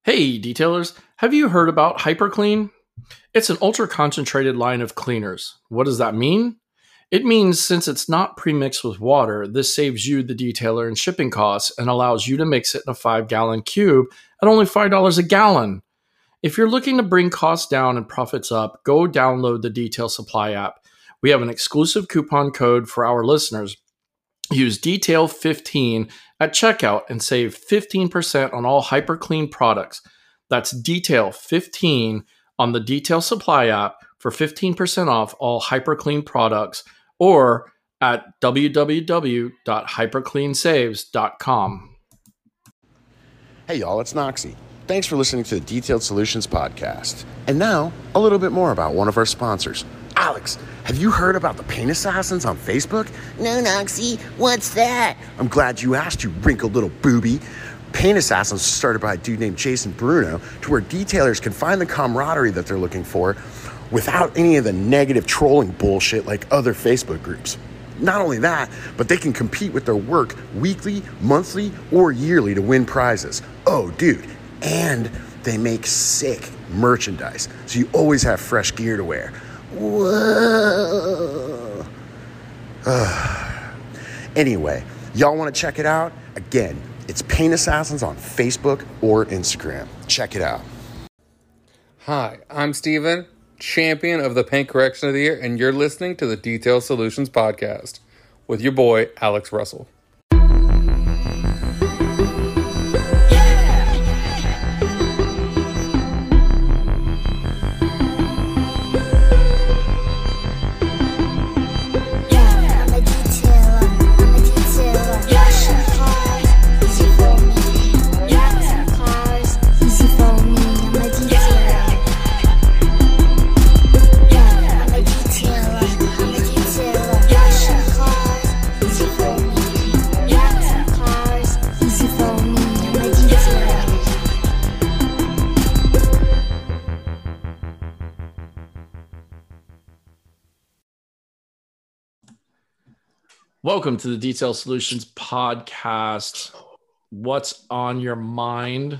Hey, detailers, have you heard about HyperClean? It's an ultra concentrated line of cleaners. What does that mean? It means since it's not premixed with water, this saves you, the detailer, in shipping costs and allows you to mix it in a 5-gallon cube at only $5 a gallon. If you're looking to bring costs down and profits up, go download the Detail Supply app. We have an exclusive coupon code for our listeners. Use Detail15 at checkout and save 15% on all HyperClean products. That's Detail15 on the Detail Supply app for 15% off all HyperClean products or at www.hypercleansaves.com. Hey y'all, it's Noxie. Thanks for listening to the Detailed Solutions podcast. And now, a little bit more about one of our sponsors. Alex, have you heard about the Paint Assassins on Facebook? No, Noxie, what's that? I'm glad you asked, you wrinkled little booby. Paint Assassins was started by a dude named Jason Bruno to where detailers can find the camaraderie that they're looking for without any of the negative trolling bullshit like other Facebook groups. Not only that, but they can compete with their work weekly, monthly, or yearly to win prizes. Oh, dude. And they make sick merchandise, so you always have fresh gear to wear. Whoa. Anyway, y'all want to check it out? Again, it's Paint Assassins on Facebook or Instagram. Check it out. Hi, I'm Steven, champion of the paint correction of the year, and you're listening to the Detail Solutions podcast with your boy, Alex Russell. Welcome to the Detail Solutions podcast. What's on your mind?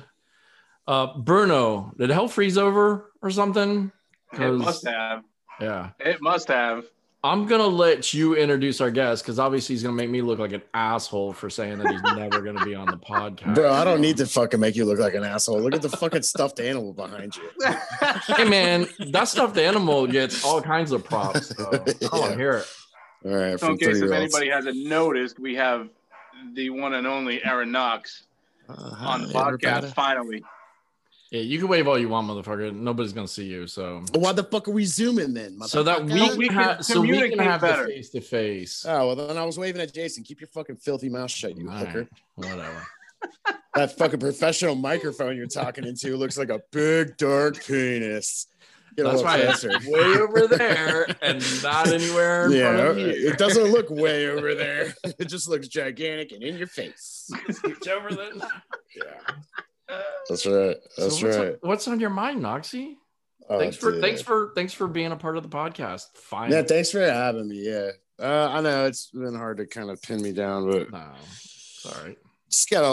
Bruno, did hell freeze over or something? It must have. Yeah. It must have. I'm going to let you introduce our guest because obviously he's going to make me look like an asshole for saying that he's never going to be on the podcast. Bro, I don't need to fucking make you look like an asshole. Look at the fucking stuffed animal behind you. Hey, man, that stuffed animal gets all kinds of props. So I want to hear it. All right. So in case if anybody hasn't noticed, we have the one and only Aaron Knox on the podcast finally. Yeah, you can wave all you want, motherfucker. Nobody's gonna see you. So why the fuck are we zooming then? So that we can have the face to face. Oh well, then I was waving at Jason. Keep your fucking filthy mouth shut, you hooker. Right. Whatever. That fucking professional microphone you're talking into looks like a big dark penis. That's right. It's way over there and not anywhere in front of you. It doesn't look way over there. It just looks gigantic and in your face. It's over there. Yeah. That's right. That's right. What's on your mind, Noxie? Thanks for being a part of the podcast. Fine. Yeah, thanks for having me. Yeah. I know it's been hard to kind of pin me down, but no, sorry. Just got a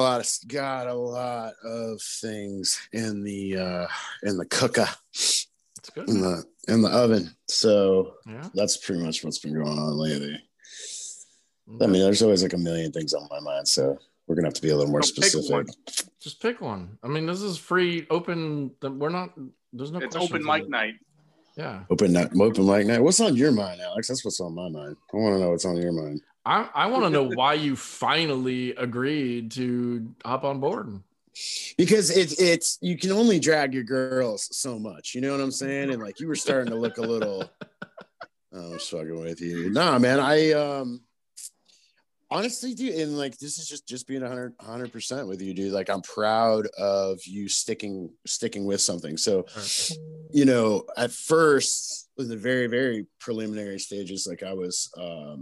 lot of things in the cooker. It's good. In the oven. So yeah, that's pretty much what's been going on lately. Okay. I mean, there's always like a million things on my mind, so we're gonna have to be a little more specific. Just pick one. I mean, this is free, open. We're not. There's no. It's open mic night. Yeah. Open mic night. What's on your mind, Alex? That's what's on my mind. I want to know what's on your mind. I want to know why you finally agreed to hop on board. Because it's you can only drag your girls so much, you know what I'm saying? And like you were starting to look a little. I'm just fucking with you. Nah, man. I honestly, dude, and like this is just being 100% with you, dude. Like I'm proud of you sticking with something. So, you know, at first, in the very, very preliminary stages, like I was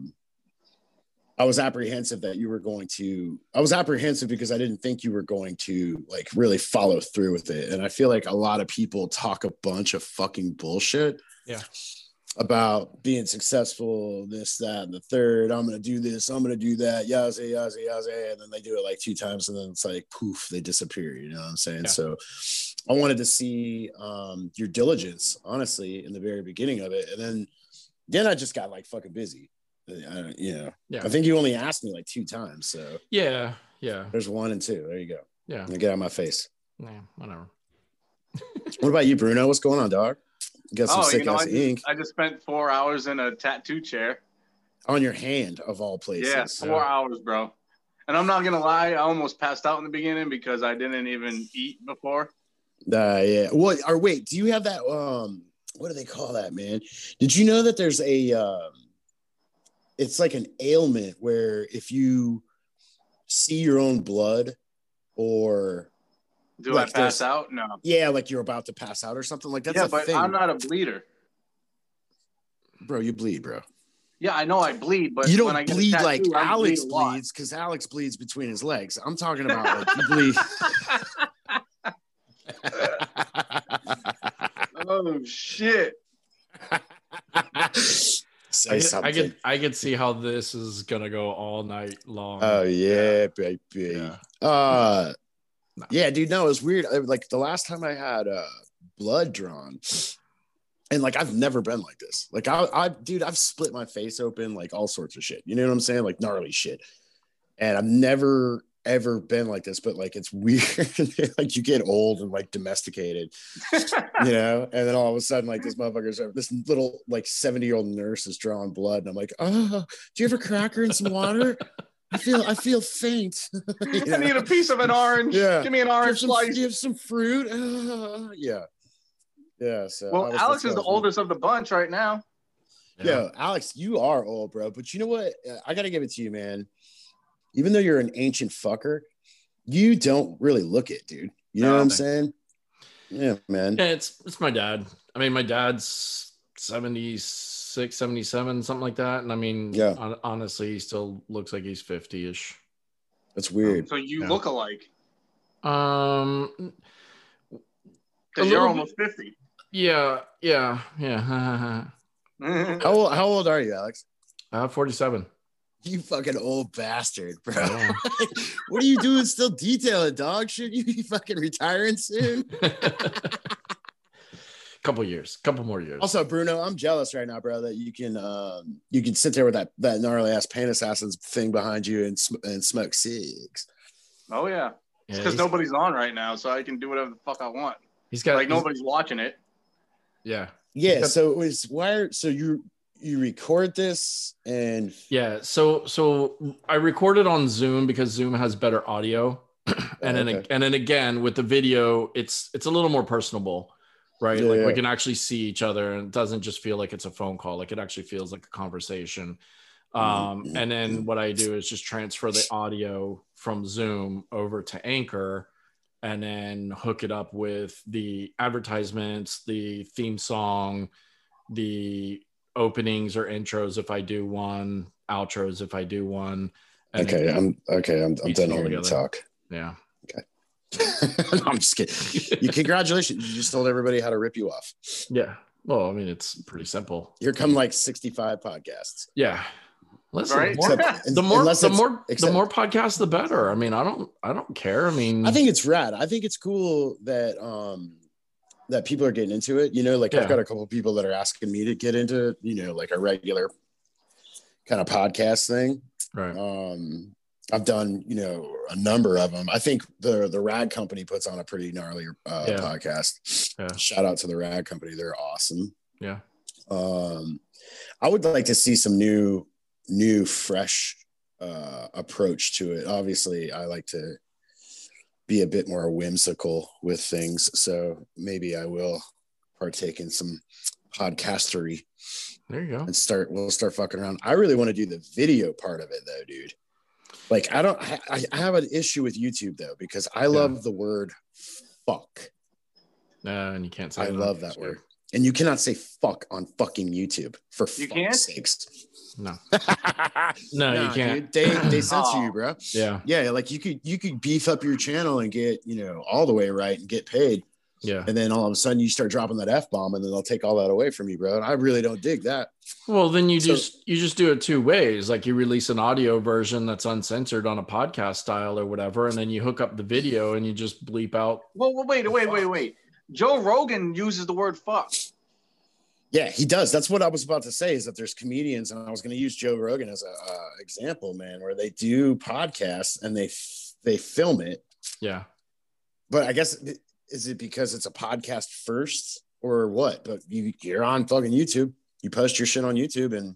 apprehensive that you were going to. I was apprehensive because I didn't think you were going to like really follow through with it. And I feel like a lot of people talk a bunch of fucking bullshit. Yeah. about being successful, this, that, and the third. I'm gonna do this, I'm gonna do that, yaza, yaza, yaza, and then they do it like 2 times, and then it's like poof, they disappear. You know what I'm saying? Yeah. So I wanted to see your diligence, honestly, in the very beginning of it, and then I just got like fucking busy. Yeah. I think you only asked me like 2 times, so Yeah. there's 1 and 2. There you go. Yeah. Now get out of my face. Yeah. Whatever. What about you, Bruno? What's going on, dog? You got some sick ass ink I just spent 4 hours in a tattoo chair. on your hand, of all places. Yeah, 4 hours, bro. And I'm not gonna lie, I almost passed out in the beginning because I didn't even eat before. Yeah. What? Or wait, do you have that? What do they call that, man? Did you know that there's a? It's like an ailment where if you see your own blood, or Do like I pass out? No. Yeah, like you're about to pass out or something like that. Yeah, but I'm not a bleeder. Bro, you bleed, bro. Yeah, I know I bleed, but You don't when I get a bleed tattoo, like I Alex bleed a lot. bleeds, because Alex bleeds between his legs. I'm talking about like you bleed. Oh shit! Say something. I could see how this is gonna go all night long. Oh yeah, baby. Yeah. Yeah, dude. No, it was weird. Like the last time I had blood drawn, and like I've never been like this. Like dude, I've split my face open, like all sorts of shit. You know what I'm saying? Like gnarly shit. And I've never ever been like this, but like it's weird. Like you get old and like domesticated, you know, and then all of a sudden like this little like 70-year-old nurse is drawing blood, and I'm like, oh, do you have a cracker and some water? I feel faint. I need a piece of an orange. Yeah. Give me an orange slice. Do you have some fruit? Yeah. So Well, Alex is the oldest of the bunch right now. Yeah, Alex, you are old, bro. But you know what? I got to give it to you, man. Even though you're an ancient fucker, you don't really look it, dude. You know what I'm saying? Yeah, man. Yeah, it's my dad. I mean, my dad's 76, 77, something like that. And I mean, honestly, he still looks like he's 50-ish. That's weird. So you look alike. Because you're almost 50. Yeah. How old are you, Alex? 47. You fucking old bastard, bro. What are you doing still detailing, dog? Should you be fucking retiring soon? Couple more years. Also, Bruno, I'm jealous right now, bro, that you can sit there with that gnarly ass Pain Assassins thing behind you and smoke cigs. Oh yeah, it's because nobody's on right now, so I can do whatever the fuck I want. Nobody's watching it. Yeah. So it was wired. So you record this and so I recorded on Zoom because Zoom has better audio, and then again with the video, it's a little more personable. Right. We can actually see each other, and it doesn't just feel like it's a phone call. Like it actually feels like a conversation. And then what I do is just transfer the audio from Zoom over to Anchor, and then hook it up with the advertisements, the theme song, the openings or intros if I do one, outros if I do one. I'm done hearing you talk. Yeah. Okay. No, I'm just kidding. Congratulations. You just told everybody how to rip you off. Yeah. Well, I mean, it's pretty simple. Here come like 65 podcasts. Yeah. Listen, right? the more podcasts, the better. I mean, I don't care. I mean, I think it's rad. I think it's cool that that people are getting into it. You know, like I've got a couple of people that are asking me to get into, like a regular kind of podcast thing. Right. I've done, a number of them. I think the Rad Company puts on a pretty gnarly podcast. Yeah. Shout out to the Rad Company. They're awesome. Yeah. I would like to see some new fresh approach to it. Obviously, I like to be a bit more whimsical with things. So maybe I will partake in some podcastery. There you go. And we'll start fucking around. I really want to do the video part of it though, dude. Like I have an issue with YouTube though, because I love the word fuck. And you can't say I love that word. And you cannot say fuck on fucking YouTube for fuck's sakes. No. No, you can't. Dude, they censor you, bro. Yeah. Yeah, like you could beef up your channel and get, all the way right and get paid. Yeah. And then all of a sudden you start dropping that F-bomb and then they'll take all that away from you, bro. And I really don't dig that. Well, then you just do it two ways. Like you release an audio version that's uncensored on a podcast style or whatever, and then you hook up the video and you just bleep out. Well, wait. Joe Rogan uses the word fuck. Yeah, he does. That's what I was about to say, is that there's comedians, and I was going to use Joe Rogan as a example, man, where they do podcasts and they film it. Yeah. But I guess, is it because it's a podcast first or what? But you're on fucking YouTube. You post your shit on YouTube, and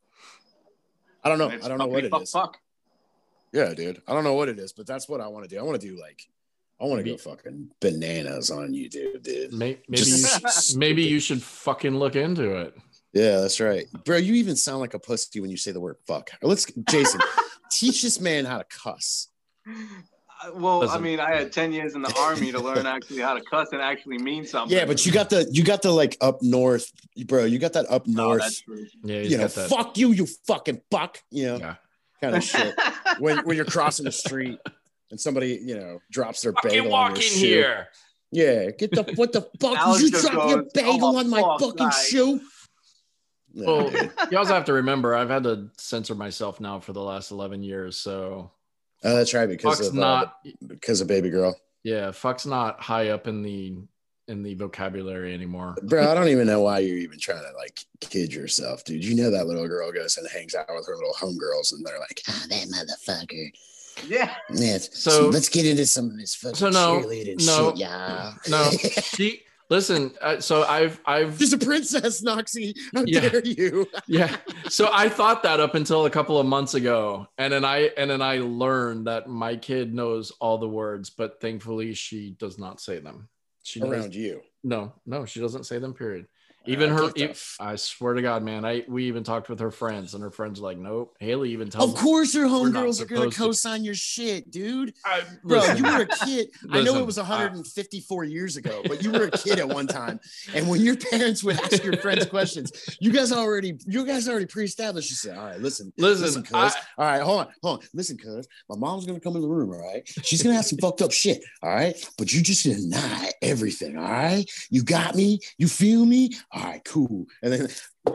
I don't know. I don't know what it is. Fuck. Yeah, dude. I don't know what it is, but that's what I want to do. I want to do I want to go fucking bananas on YouTube, dude. Maybe you should fucking look into it. Yeah, that's right. Bro, you even sound like a pussy when you say the word fuck. Jason, teach this man how to cuss. Well, Listen. I mean, I had 10 years in the Army to learn actually how to cuss and actually mean something. Yeah, but you got the like up north, bro. You got that up north. That's true. Yeah, You know, fuck you, you fucking fuck. You know, Yeah. kind of shit. When you're crossing the street and somebody, you know, drops their Fucking bagel walk on in your shoe. here. Yeah, what the fuck? Alex Did you just drop your goes, bagel "Oh, on my fuck, fucking guy." shoe? Well, you also have to remember, I've had to censor myself now for the last 11 years. So Oh, that's right, because fuck's of baby girl. Yeah, fuck's not high up in the vocabulary anymore. Bro, I don't even know why you're even trying to like kid yourself, dude. You know that little girl goes and hangs out with her little homegirls, and they're like, Oh, that motherfucker. Yeah. "Man, So- let's get into some of this fucking cheerleading shit, yeah." No, listen. So I've She's a princess, Noxie. How Yeah. dare you? yeah. So I thought that up until a couple of months ago, and then I learned that my kid knows all the words, but thankfully she does not say them. She knows, Around you. no, she doesn't say them. Period. Even her, Get the f- I swear to God, man. We even talked with her friends, and her friends are like, nope. Haley even tells Of course, your We're not homegirls are going to supposed to. co-sign your shit, dude. Bro, Bro, you were a kid. I know Listen, it was 154 years ago, but you were a kid at one time. And when your parents would ask your friends questions, you guys already pre-established. You said, "All right, listen, cuz. All right, hold on. Listen, cuz. My mom's gonna come in the room. All right, she's gonna have some fucked up shit. All right, but you just deny everything. All right, you got me. You feel me? All right, cool." And then,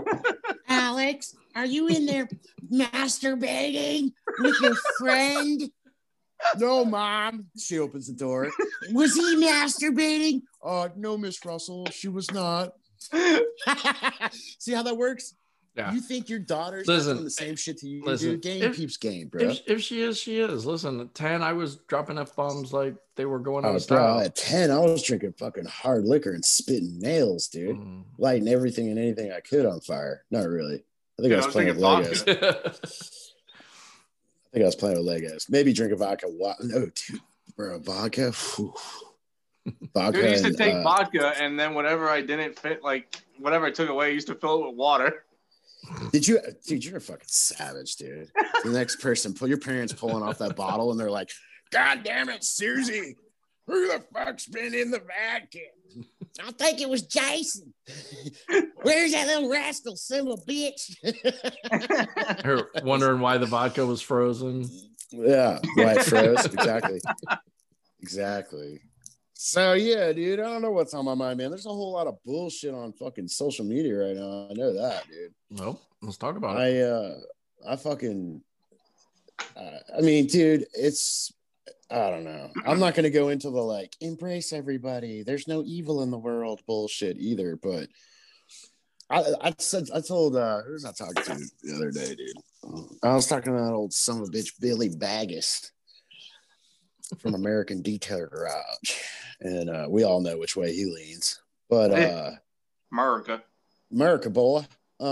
Alex, are you in there masturbating with your friend? "No, mom." She opens the door. Was he masturbating? No, Miss Russell, she was not. See how that works? Yeah. You think your daughter's Listen, doing the same shit to you, listen, dude? Game if- keeps game, bro. If she is, she is. Listen, at 10, I was dropping F-bombs like they were going out Oh, of bro, style. at 10, I was drinking fucking hard liquor and spitting nails, dude. Mm. Lighting everything and anything I could on fire. Not really. I think I was playing with drinking Legos. I think I was playing with Legos. Maybe drinking vodka. No, dude. Bro, vodka. Whew. Vodka. Dude, I used to and, take vodka, and then whatever I didn't fit, like whatever I took away, I used to fill it with water. Dude, you're a fucking savage, dude. The next person, your parents pulling off that bottle, and they're like, "God damn it, Susie, who the fuck's been in the vacuum?" I think it was Jason. Where's that little rascal son of a bitch? Her wondering why the vodka was frozen. Yeah, why it froze. Exactly. So yeah, dude, I don't know what's on my mind, man. There's a whole lot of bullshit on fucking social media right now. I know that, dude. Well, let's talk about it. I mean, dude, I don't know. I'm not going to go into the like embrace everybody. There's no evil in the world bullshit either. But I told who was I talking to the other day, dude? I was talking to that old son of a bitch Billy Baggus from American Detailer Garage, and we all know which way he leans. But America boy.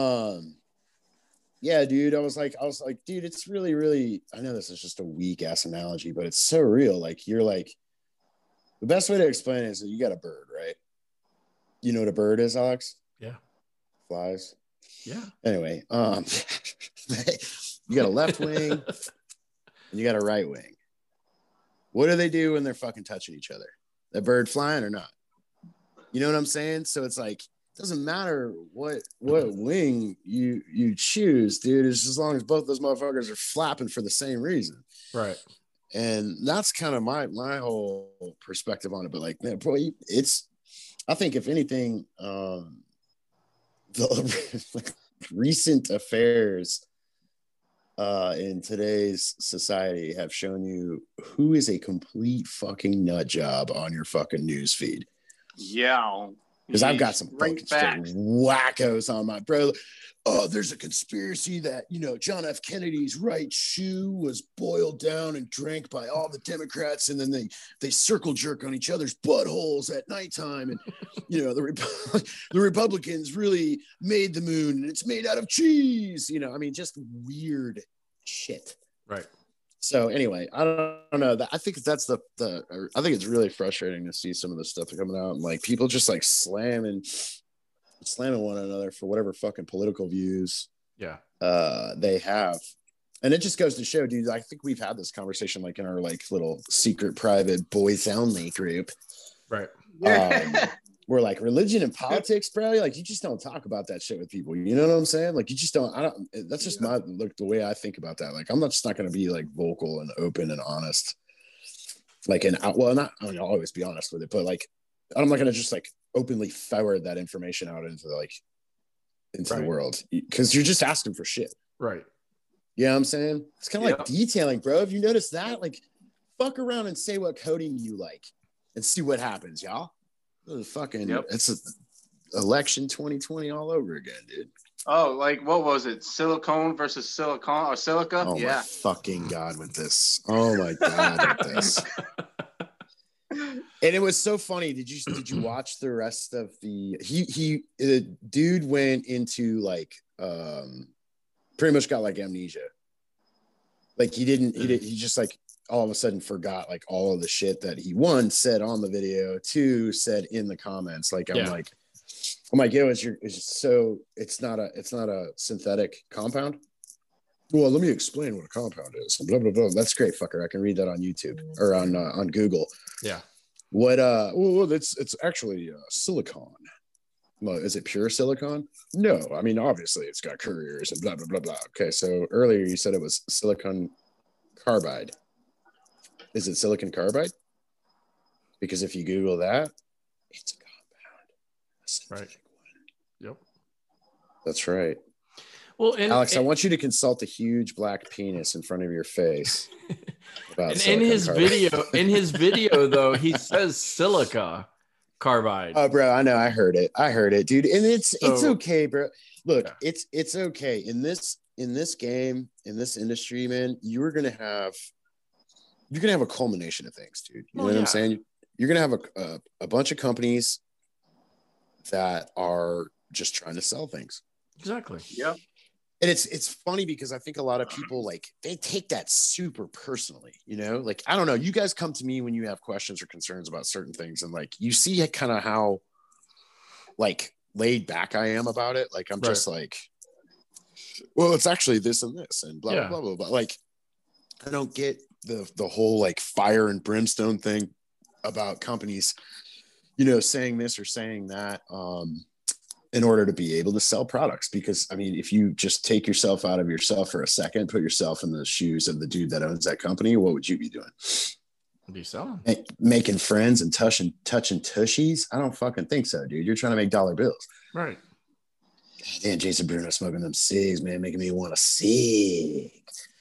Yeah, dude. I was like, dude, it's really, really, I know this is just a weak ass analogy, but it's so real. Like, you're like, the best way to explain it is that you got a bird, right? You know what a bird is, Alex? Yeah. Flies. Yeah. Anyway, you got a left wing and you got a right wing. What do they do when they're fucking touching each other? That bird flying or not? You know what I'm saying? So it's like, doesn't matter what wing you choose, dude. It's as long as both those motherfuckers are flapping for the same reason, Right. and that's kind of my whole perspective on it. But like, man, boy, it's I think if anything, the recent affairs in today's society have shown you who is a complete fucking nut job on your fucking news feed. Yeah. Because I've got some Great fucking straight facts. wackos on my bro. Oh, there's a conspiracy that, John F. Kennedy's right shoe was boiled down and drank by all the Democrats, and then they circle jerk on each other's buttholes at nighttime. And, the Republicans really made the moon, and it's made out of cheese. Just weird shit. Right. So anyway, I don't know. I think that's I think it's really frustrating to see some of the stuff coming out, and like people just like slamming one another for whatever fucking political views they have. And it just goes to show, dude, I think we've had this conversation like in our like little secret private boys only group. Right. Where like religion and politics, bro, like you just don't talk about that shit with people. You know what I'm saying? Like you just don't, that's just the way I think about that. Like I'm just not going to be like vocal and open and honest. Like, I'll always be honest with it, but like, I'm not going to just like openly forward that information out into the world, because you're just asking for shit. Right. You know what I'm saying? It's kind of like detailing, bro. Have you noticed that? Like, fuck around and say what coating you like and see what happens, y'all. It's election 2020 all over again, dude. Oh, like what was it? Silicone versus silicon or silica? Oh my fucking God with this. Oh my God with this. And it was so funny. Did you watch the rest of the dude went into like pretty much got like amnesia. Like he just like all of a sudden forgot like all of the shit that he one said on the video, two said in the comments. Like I'm like it's not a synthetic compound. Well, let me explain what a compound is. Blah blah blah. That's great, fucker. I can read that on YouTube or on Google. Yeah. What it's actually silicon. Well, is it pure silicon? No, I mean obviously it's got couriers and blah blah blah blah. Okay, so earlier you said it was silicon carbide. Is it silicon carbide? Because if you Google that, it's a compound. Right. Yep. That's right. Well, Alex, I want you to consult a huge black penis in front of your face. In his video, though, he says silica carbide. Oh, bro, I know. I heard it, dude. And it's okay, bro. Look, it's okay in this game, in this industry, man. You're gonna have a culmination of things, dude. You know what I'm saying? You're gonna have a bunch of companies that are just trying to sell things. Exactly. Yep. And it's funny because I think a lot of people like they take that super personally, like, I don't know. You guys come to me when you have questions or concerns about certain things. And like, you see kind of how like laid back I am about it. Like, I'm just like, well, it's actually this and this and blah, blah, blah, blah. Like, I don't get the whole like fire and brimstone thing about companies, saying this or saying that, in order to be able to sell products. Because I mean, if you just take yourself out of yourself for a second, put yourself in the shoes of the dude that owns that company, what would you be doing? Be selling, making friends and touching tushies? I don't fucking think so, dude. You're trying to make dollar bills, right? Damn, Jason Bruno smoking them cigs, man, making me want a cig.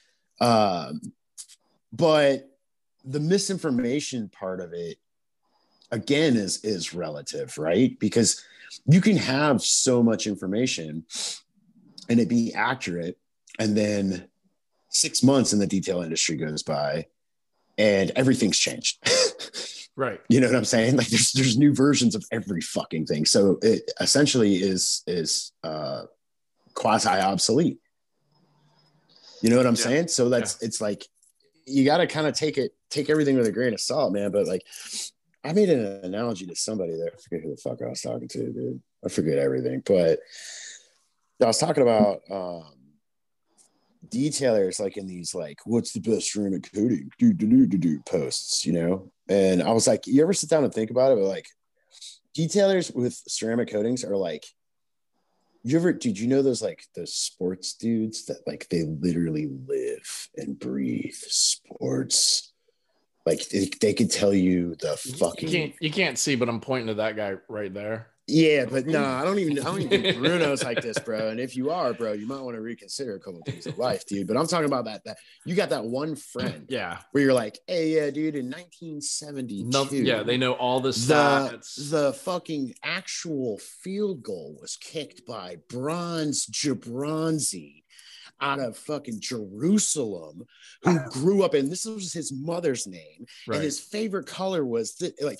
But the misinformation part of it, again, is relative, right? Because you can have so much information and it be accurate, and then 6 months in the detail industry goes by and everything's changed. Right. You know what I'm saying? Like there's new versions of every fucking thing. So it essentially is quasi obsolete. You know what I'm saying? So it's like, you got to kind of take everything with a grain of salt, man. But like, I made an analogy to somebody there. I forget who the fuck I was talking to, dude. I forget everything. But I was talking about detailers, like in these, like, what's the best ceramic coating? Posts, And I was like, you ever sit down and think about it? But like, detailers with ceramic coatings are like, did you know those sports dudes that like they literally live and breathe sports? Like they could tell you the fucking. You can't see, but I'm pointing to that guy right there. Yeah, but no, I don't even think Bruno's like this, bro. And if you are, bro, you might want to reconsider a couple things in life, dude. But I'm talking about that you got that one friend, yeah, where you're like, hey, yeah, dude, in 1972, yeah, they know all the stats. The fucking actual field goal was kicked by Bronze Jabronzi out of fucking Jerusalem, who grew up in, this was his mother's name, and his favorite color was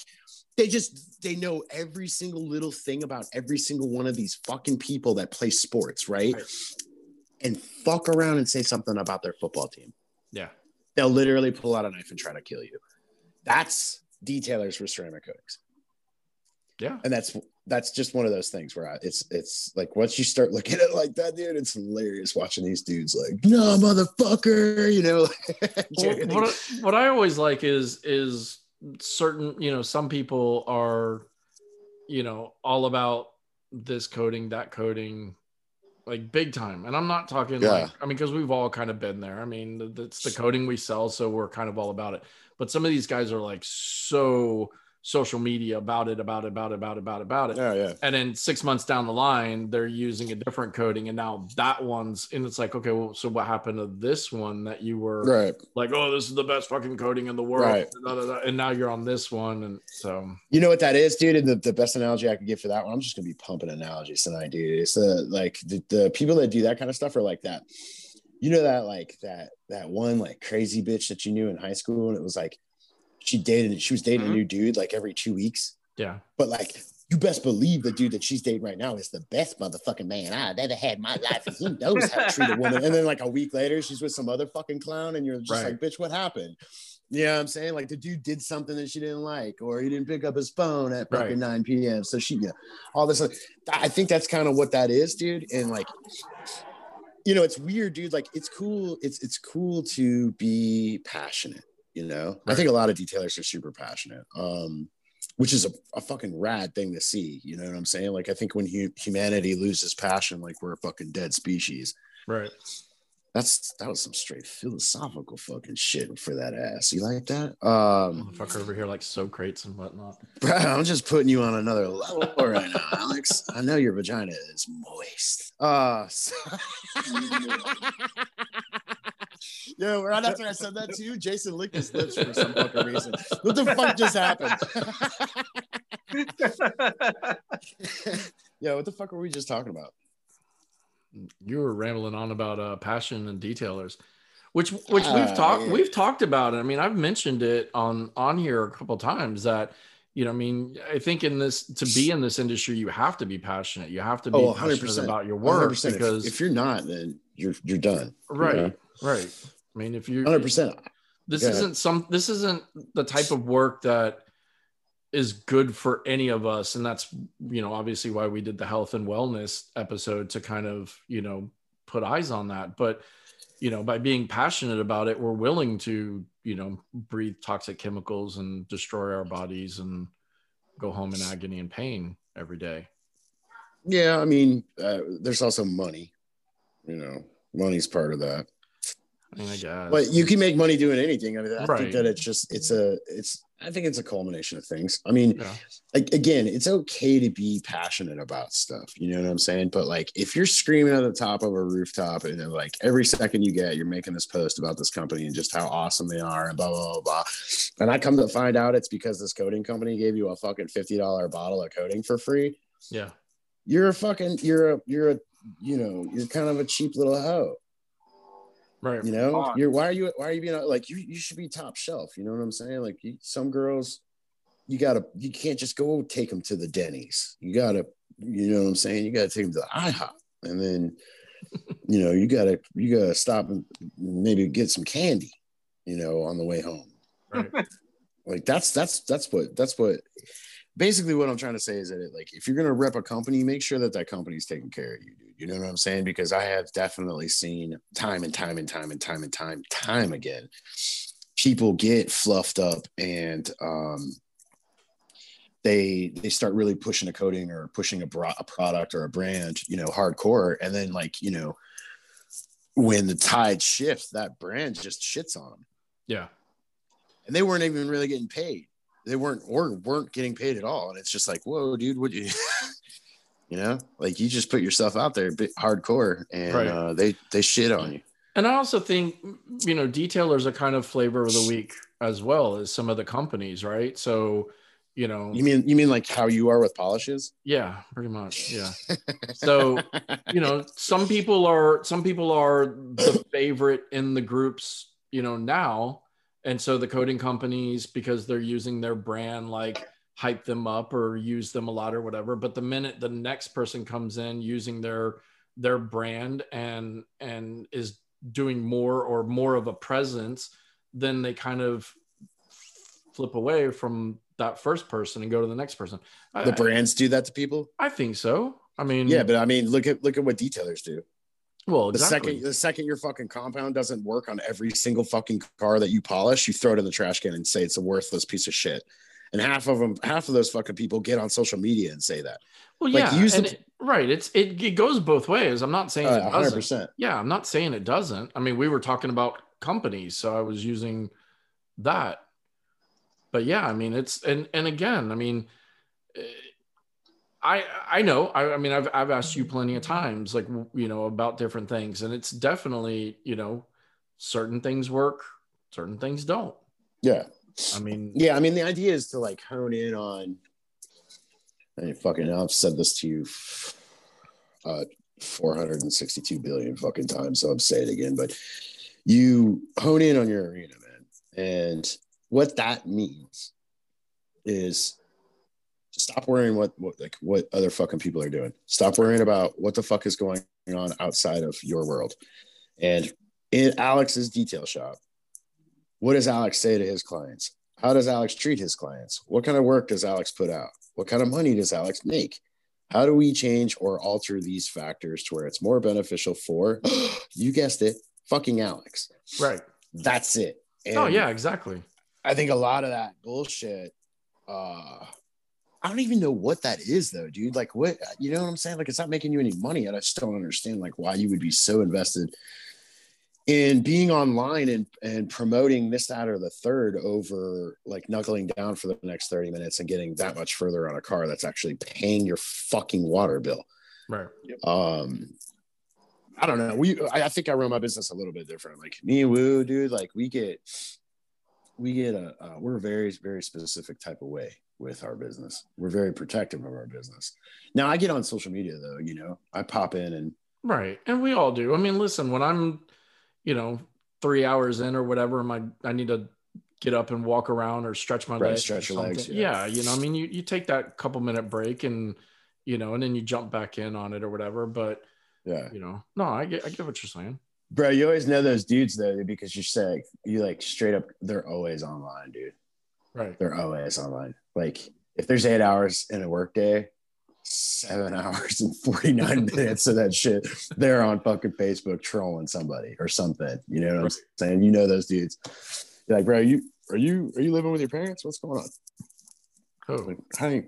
they know every single little thing about every single one of these fucking people that play sports, right? And fuck around and say something about their football team. Yeah. They'll literally pull out a knife and try to kill you. That's detailers for ceramic coatings. Yeah. And that's just one of those things where it's like, once you start looking at it like that, dude, it's hilarious watching these dudes like, no, motherfucker, you know. What I always like is certain, you know, some people are, you know, all about this coding, that coding, like big time. And I'm not talking like, I mean, because we've all kind of been there. I mean, it's the coding we sell, so we're kind of all about it. But some of these guys are like so social media about it. Yeah. And then 6 months down the line, they're using a different coding, and now that one's, and it's like, okay, well, so what happened to this one that you were like, oh, this is the best fucking coding in the world, and now you're on this one, and so you know what that is, dude. And the best analogy I could give for that one, I'm just gonna be pumping analogies tonight, dude. It's the people that do that kind of stuff are like that. You know that like that one like crazy bitch that you knew in high school, and it was like, she was dating a new dude like every 2 weeks. Yeah. But like, you best believe the dude that she's dating right now is the best motherfucking man I've ever had in my life. And he knows how to treat a woman. And then like a week later, she's with some other fucking clown. And you're just like, bitch, what happened? You know what I'm saying? Like the dude did something that she didn't like, or he didn't pick up his phone at fucking 9 p.m. So she, all this. I think that's kind of what that is, dude. And like, you know, it's weird, dude. Like it's cool. It's cool to be passionate. You know, I think a lot of detailers are super passionate, which is a fucking rad thing to see. You know what I'm saying? Like, I think when humanity loses passion, like we're a fucking dead species. Right. That was some straight philosophical fucking shit for that ass. You like that? Motherfucker over here like soap crates and whatnot. Bro, I'm just putting you on another level right now, Alex. I know your vagina is moist. Yo, right after I said that to you, Jason licked his lips for some fucking reason. What the fuck just happened? Yeah, what the fuck were we just talking about? You were rambling on about passion and detailers, which we've talked about it. I mean, I've mentioned it on here a couple of times that, you know, I mean, I think to be in this industry, you have to be passionate. You have to be passionate about your work, 100%. Because if you're not, then you're done. Right. You know? Right. I mean, if you're 100%, this isn't the type of work that is good for any of us. And that's, you know, obviously why we did the health and wellness episode, to kind of, you know, put eyes on that. But, you know, by being passionate about it, we're willing to, you know, breathe toxic chemicals and destroy our bodies and go home in agony and pain every day. Yeah. I mean, there's also money, you know, money's part of that. I mean, I guess. But you can make money doing anything. I mean, I think that I think it's a culmination of things. I mean, again, it's okay to be passionate about stuff. You know what I'm saying? But like, if you're screaming at the top of a rooftop and then like every second you get, you're making this post about this company and just how awesome they are and blah, blah, blah, blah. And I come to find out it's because this coating company gave you a fucking $50 bottle of coating for free. Yeah. You're kind of a cheap little hoe. Right. You know, why are you being like, you should be top shelf. You know what I'm saying? Like some girls, you can't just go take them to the Denny's. You know what I'm saying? You got to take them to the IHOP, and then, you know, you got to stop and maybe get some candy, you know, on the way home. Right. Like that's what basically what I'm trying to say is that like, if you're going to rep a company, make sure that company's taking care of you, dude. You know what I'm saying? Because I have definitely seen time and time again, people get fluffed up and they start really pushing a coating or pushing a product or a brand, you know, hardcore. And then like, you know, when the tide shifts, that brand just shits on them. Yeah. and they weren't even really getting paid. They weren't getting paid at all. And it's just like, whoa, dude, would you, you know, like you just put yourself out there a bit hardcore, and they shit on you. And I also think, you know, detailers are kind of flavor of the week as well as some of the companies, right? So, you know, you mean like how you are with polishes? Yeah, pretty much. Yeah. So, you know, some people are the favorite in the groups, you know, now. And so the coating companies, because they're using their brand, like hype them up or use them a lot or whatever. But the minute the next person comes in using their brand and is doing more of a presence, then they kind of flip away from that first person and go to the next person. The brands do that to people? I think so. I mean, yeah, but I mean, look at what detailers do. Well, exactly. The second your fucking compound doesn't work on every single fucking car that you polish, you throw it in the trash can and say it's a worthless piece of shit. And half of those fucking people get on social media and say that. Well, yeah, right. It goes both ways. I'm not saying it doesn't. 100%. Yeah, I'm not saying it doesn't. I mean, we were talking about companies, so I was using that. But yeah, I mean, it's and again, I mean, I know. I mean, I've asked you plenty of times, like, you know, about different things, and it's definitely, you know, certain things work, certain things don't. Yeah. I mean, the idea is to like hone in on. I mean, fucking, I've said this to you 462 billion fucking times, so I'll say it again. But you hone in on your arena, man, and what that means is stop worrying what other fucking people are doing. Stop worrying about what the fuck is going on outside of your world. And in Alex's detail shop, what does Alex say to his clients? How does Alex treat his clients? What kind of work does Alex put out? What kind of money does Alex make? How do we change or alter these factors to where it's more beneficial for, you guessed it, fucking Alex? Right. That's it. And oh, yeah, exactly. I think a lot of that bullshit, I don't even know what that is though, dude. Like what, you know what I'm saying? Like it's not making you any money. And I just don't understand like why you would be so invested in being online and promoting this, that, or the third over like knuckling down for the next 30 minutes and getting that much further on a car that's actually paying your fucking water bill. Right. I don't know. I think I run my business a little bit different. Like me and Woo, dude, like we get we're a very, very specific type of way with our business. We're very protective of our business. Now I get on social media though, you know, I pop in and right. And we all do. I mean, listen, when I'm, you know, 3 hours in or whatever, I need to get up and walk around or stretch my legs. Stretch your legs. Yeah. You know, I mean, you take that couple minute break and, you know, and then you jump back in on it or whatever. But yeah, you know, no, I get what you're saying. Bro, you always know those dudes though, because you like straight up, they're always online, dude. Right. They're always online. Like if there's 8 hours in a work day, 7 hours and 49 minutes of that shit, they're on fucking Facebook trolling somebody or something. You know what I'm saying? You know those dudes. You're like, bro, are you living with your parents? What's going on? Oh, like, hey,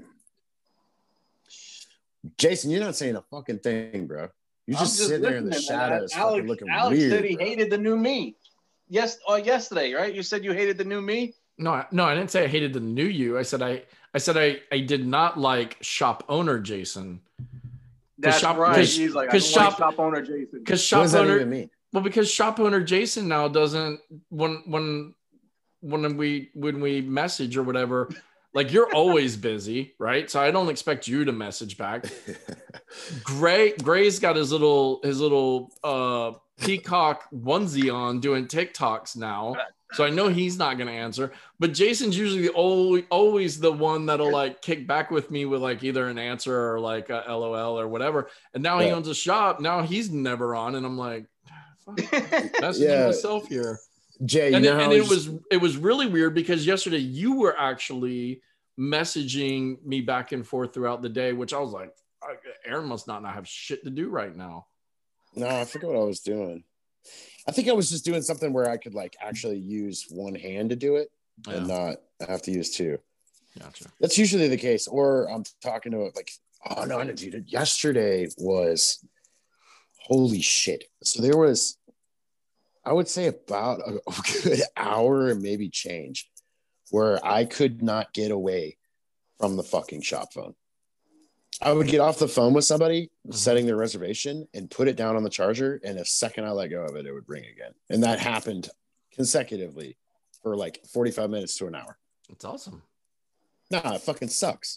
Jason, you're not saying a fucking thing, bro. You just sit there in the shadows, fucking looking Alex weird. Said he hated the new me. Yesterday, right? You said you hated the new me. No, I didn't say I hated the new you. I said I did not like shop owner Jason. That's right. He's like, shop owner Jason. Because shop what does that owner, even mean? well, because shop owner Jason now doesn't when we message or whatever. Like you're always busy, right? So I don't expect you to message back. Gray's got his little peacock onesie on doing TikToks now. So I know he's not going to answer, but Jason's usually always the one that'll like kick back with me with like either an answer or like a LOL or whatever. And now he owns a shop. Now he's never on. And I'm like, messaging myself here. Jay, it was really weird because yesterday you were actually messaging me back and forth throughout the day, which I was like, Aaron must not have shit to do right now. No, I forget what I was doing. I think I was just doing something where I could like actually use one hand to do it and not have to use two. Gotcha. That's usually the case. Or I'm talking to like, oh no, dude, yesterday was holy shit. So there was, I would say about a good hour and maybe change where I could not get away from the fucking shop phone. I would get off the phone with somebody setting their reservation and put it down on the charger, and the second I let go of it, it would ring again. And that happened consecutively for like 45 minutes to an hour. It's awesome. Nah, it fucking sucks.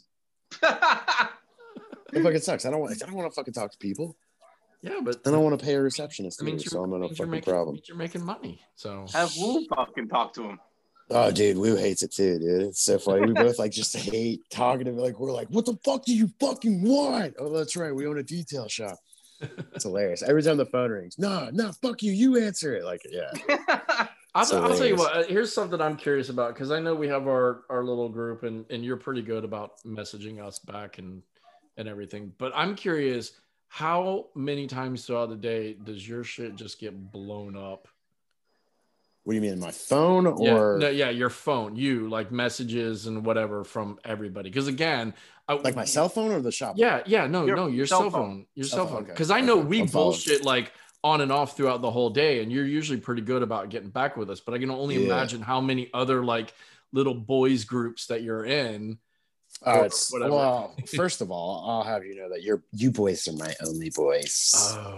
It fucking sucks. I don't want to fucking talk to people. Yeah, but I don't want to pay a receptionist. I mean, So I'm in a fucking making, problem. You're making money, so Have Woo fucking talk to him. Oh, dude, Woo hates it too, dude. It's so funny. We both like just hate talking to him. Like, we're like, what the fuck do you fucking want? Oh, that's right. We own a detail shop. It's hilarious. Every time the phone rings, nah, fuck you. You answer it. Like, yeah. I'll tell you what. Here's something I'm curious about, because I know we have our little group, and you're pretty good about messaging us back and everything. But I'm curious, how many times throughout the day does your shit just get blown up? What do you mean, my phone or your phone? You like messages and whatever from everybody? Because again, like my cell phone or the shop? No, your cell phone. Your cell phone. Because I know we bullshit like on and off throughout the whole day, and you're usually pretty good about getting back with us. But I can only imagine how many other like little boys groups that you're in. Well, first of all, I'll have you know that you boys are my only boys.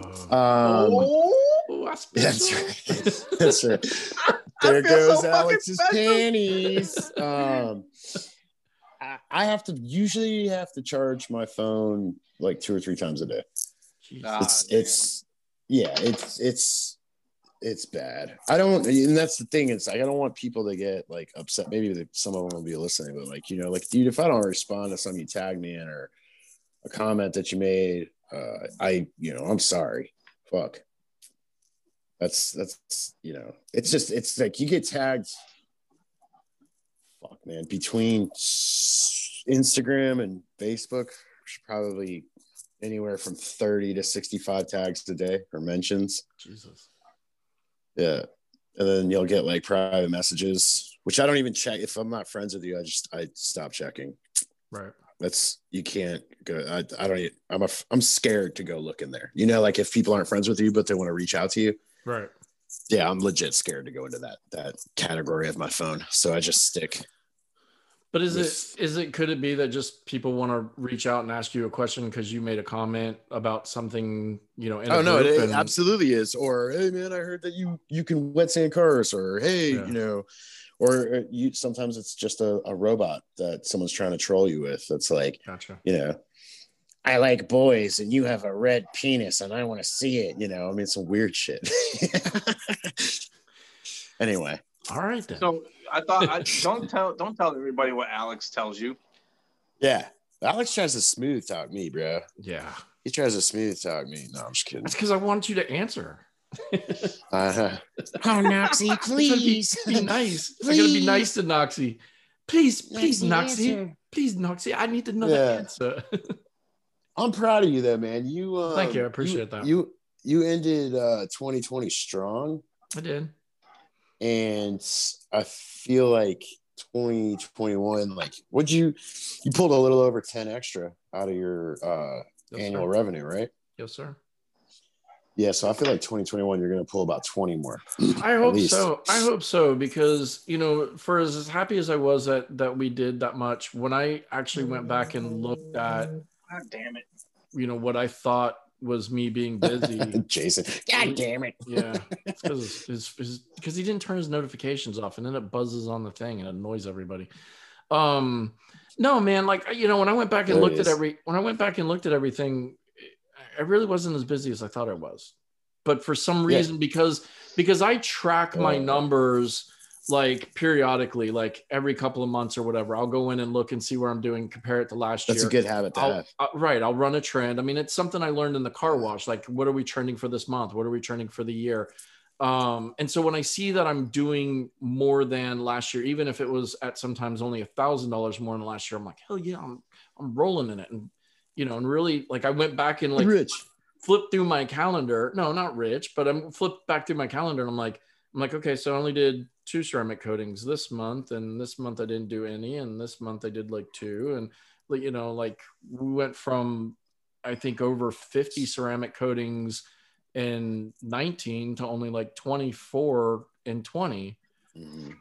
That's right. That's right. There goes so Alex's panties. I usually have to charge my phone like 2 or 3 times a day. It's bad. And that's the thing. It's like, I don't want people to get like upset. Maybe some of them will be listening, but like, you know, like, dude, if I don't respond to something you tag me in or a comment that you made, I'm sorry. Fuck. That's, you know, it's like you get tagged. Fuck, man. Between Instagram and Facebook, probably anywhere from 30 to 65 tags a day or mentions. Jesus. Yeah. And then you'll get like private messages, which I don't even check. If I'm not friends with you, I stop checking. Right. You can't go. I'm scared to go look in there. You know, like if people aren't friends with you, but they want to reach out to you. Right. Yeah. I'm legit scared to go into that category of my phone. So I just stick. But could it be that just people want to reach out and ask you a question because you made a comment about something, you know? It absolutely is. Or, hey man, I heard that you can wet sand cars, or hey, you know, or sometimes it's just a robot that someone's trying to troll you with. That's like, gotcha. You know, I like boys and you have a red penis and I want to see it. You know, I mean, some weird shit. Anyway. All right then. So I thought don't tell everybody what Alex tells you. Yeah, Alex tries to smooth talk me, bro. Yeah, he tries to smooth talk me. No, I'm just kidding. That's because I want you to answer. Oh, Noxie, please be nice. Please. I gotta be nice to Noxie. Please, Noxie. Please, Noxie. I need to know the answer. I'm proud of you, though, man. Thank you. I appreciate that. You ended 2020 strong. I did. And I feel like 2021, like, you pulled a little over 10 extra out of your annual revenue, right? Yes, sir. Yeah, so I feel like 2021, you're going to pull about 20 more. I hope so. I hope so, because, you know, for as happy as I was that we did that much, when I actually went back and looked at, God damn it, you know, what I thought was me being busy. Jason, God damn it. Yeah, it's because he didn't turn his notifications off, and then it buzzes on the thing and it annoys everybody. No, man, like, you know, when I went back and looked at everything, I really wasn't as busy as I thought I was. But for some reason, because I track my numbers like periodically, like every couple of months or whatever, I'll go in and look and see where I'm doing, compare it to last year. That's a good habit to have. Right. I'll run a trend. I mean, it's something I learned in the car wash. Like, what are we trending for this month? What are we trending for the year? And so when I see that I'm doing more than last year, even if it was at sometimes only $1,000 more than last year, I'm like, hell yeah, I'm rolling in it. And, you know, and really, like, I went back and like flipped through my calendar. No, not rich, but I'm flipped back through my calendar and I'm like, okay, so I only did 2 ceramic coatings this month, and this month I didn't do any, and this month I did like 2, and, you know, like, we went from, I think, over 50 ceramic coatings in 19 to only like 24 in 20.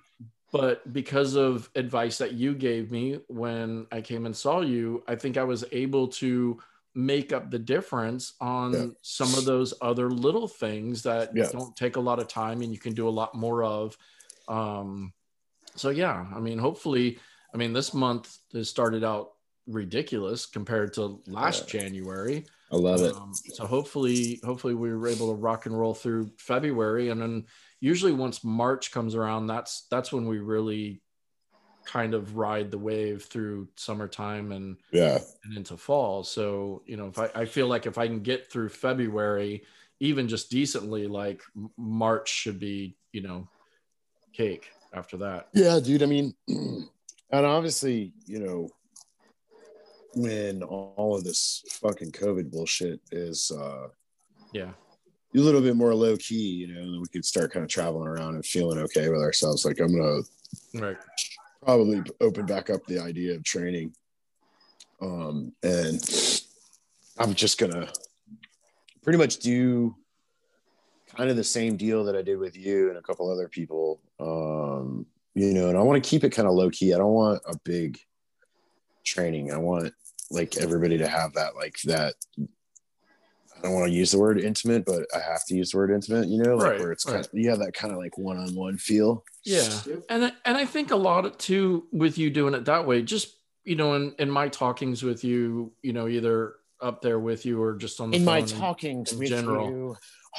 But because of advice that you gave me when I came and saw you, I think I was able to make up the difference on some of those other little things that don't take a lot of time and you can do a lot more of. So yeah, I mean, hopefully, I mean, this month has started out ridiculous compared to last January. I love it. So hopefully we were able to rock and roll through February, and then usually once March comes around, that's when we really kind of ride the wave through summertime and into fall. So, you know, if I feel like if I can get through February, even just decently, like March should be, you know, cake after that. Yeah, dude. I mean, and obviously, you know, when all of this fucking COVID bullshit is a little bit more low key, you know, and we could start kind of traveling around and feeling okay with ourselves. Like I'm gonna probably open back up the idea of training. And I'm just gonna pretty much do kind of the same deal that I did with you and a couple other people. You know, and I want to keep it kind of low key. I don't want a big training. I want like everybody to have that, like that. I don't want to use the word intimate, but I have to use the word intimate, you know, like where it's kind of, you have that kind of like one-on-one feel. Yeah. And I think a lot of too with you doing it that way, just, you know, in my talkings with you, you know, either up there with you or just on the phone my talkings in with general. You.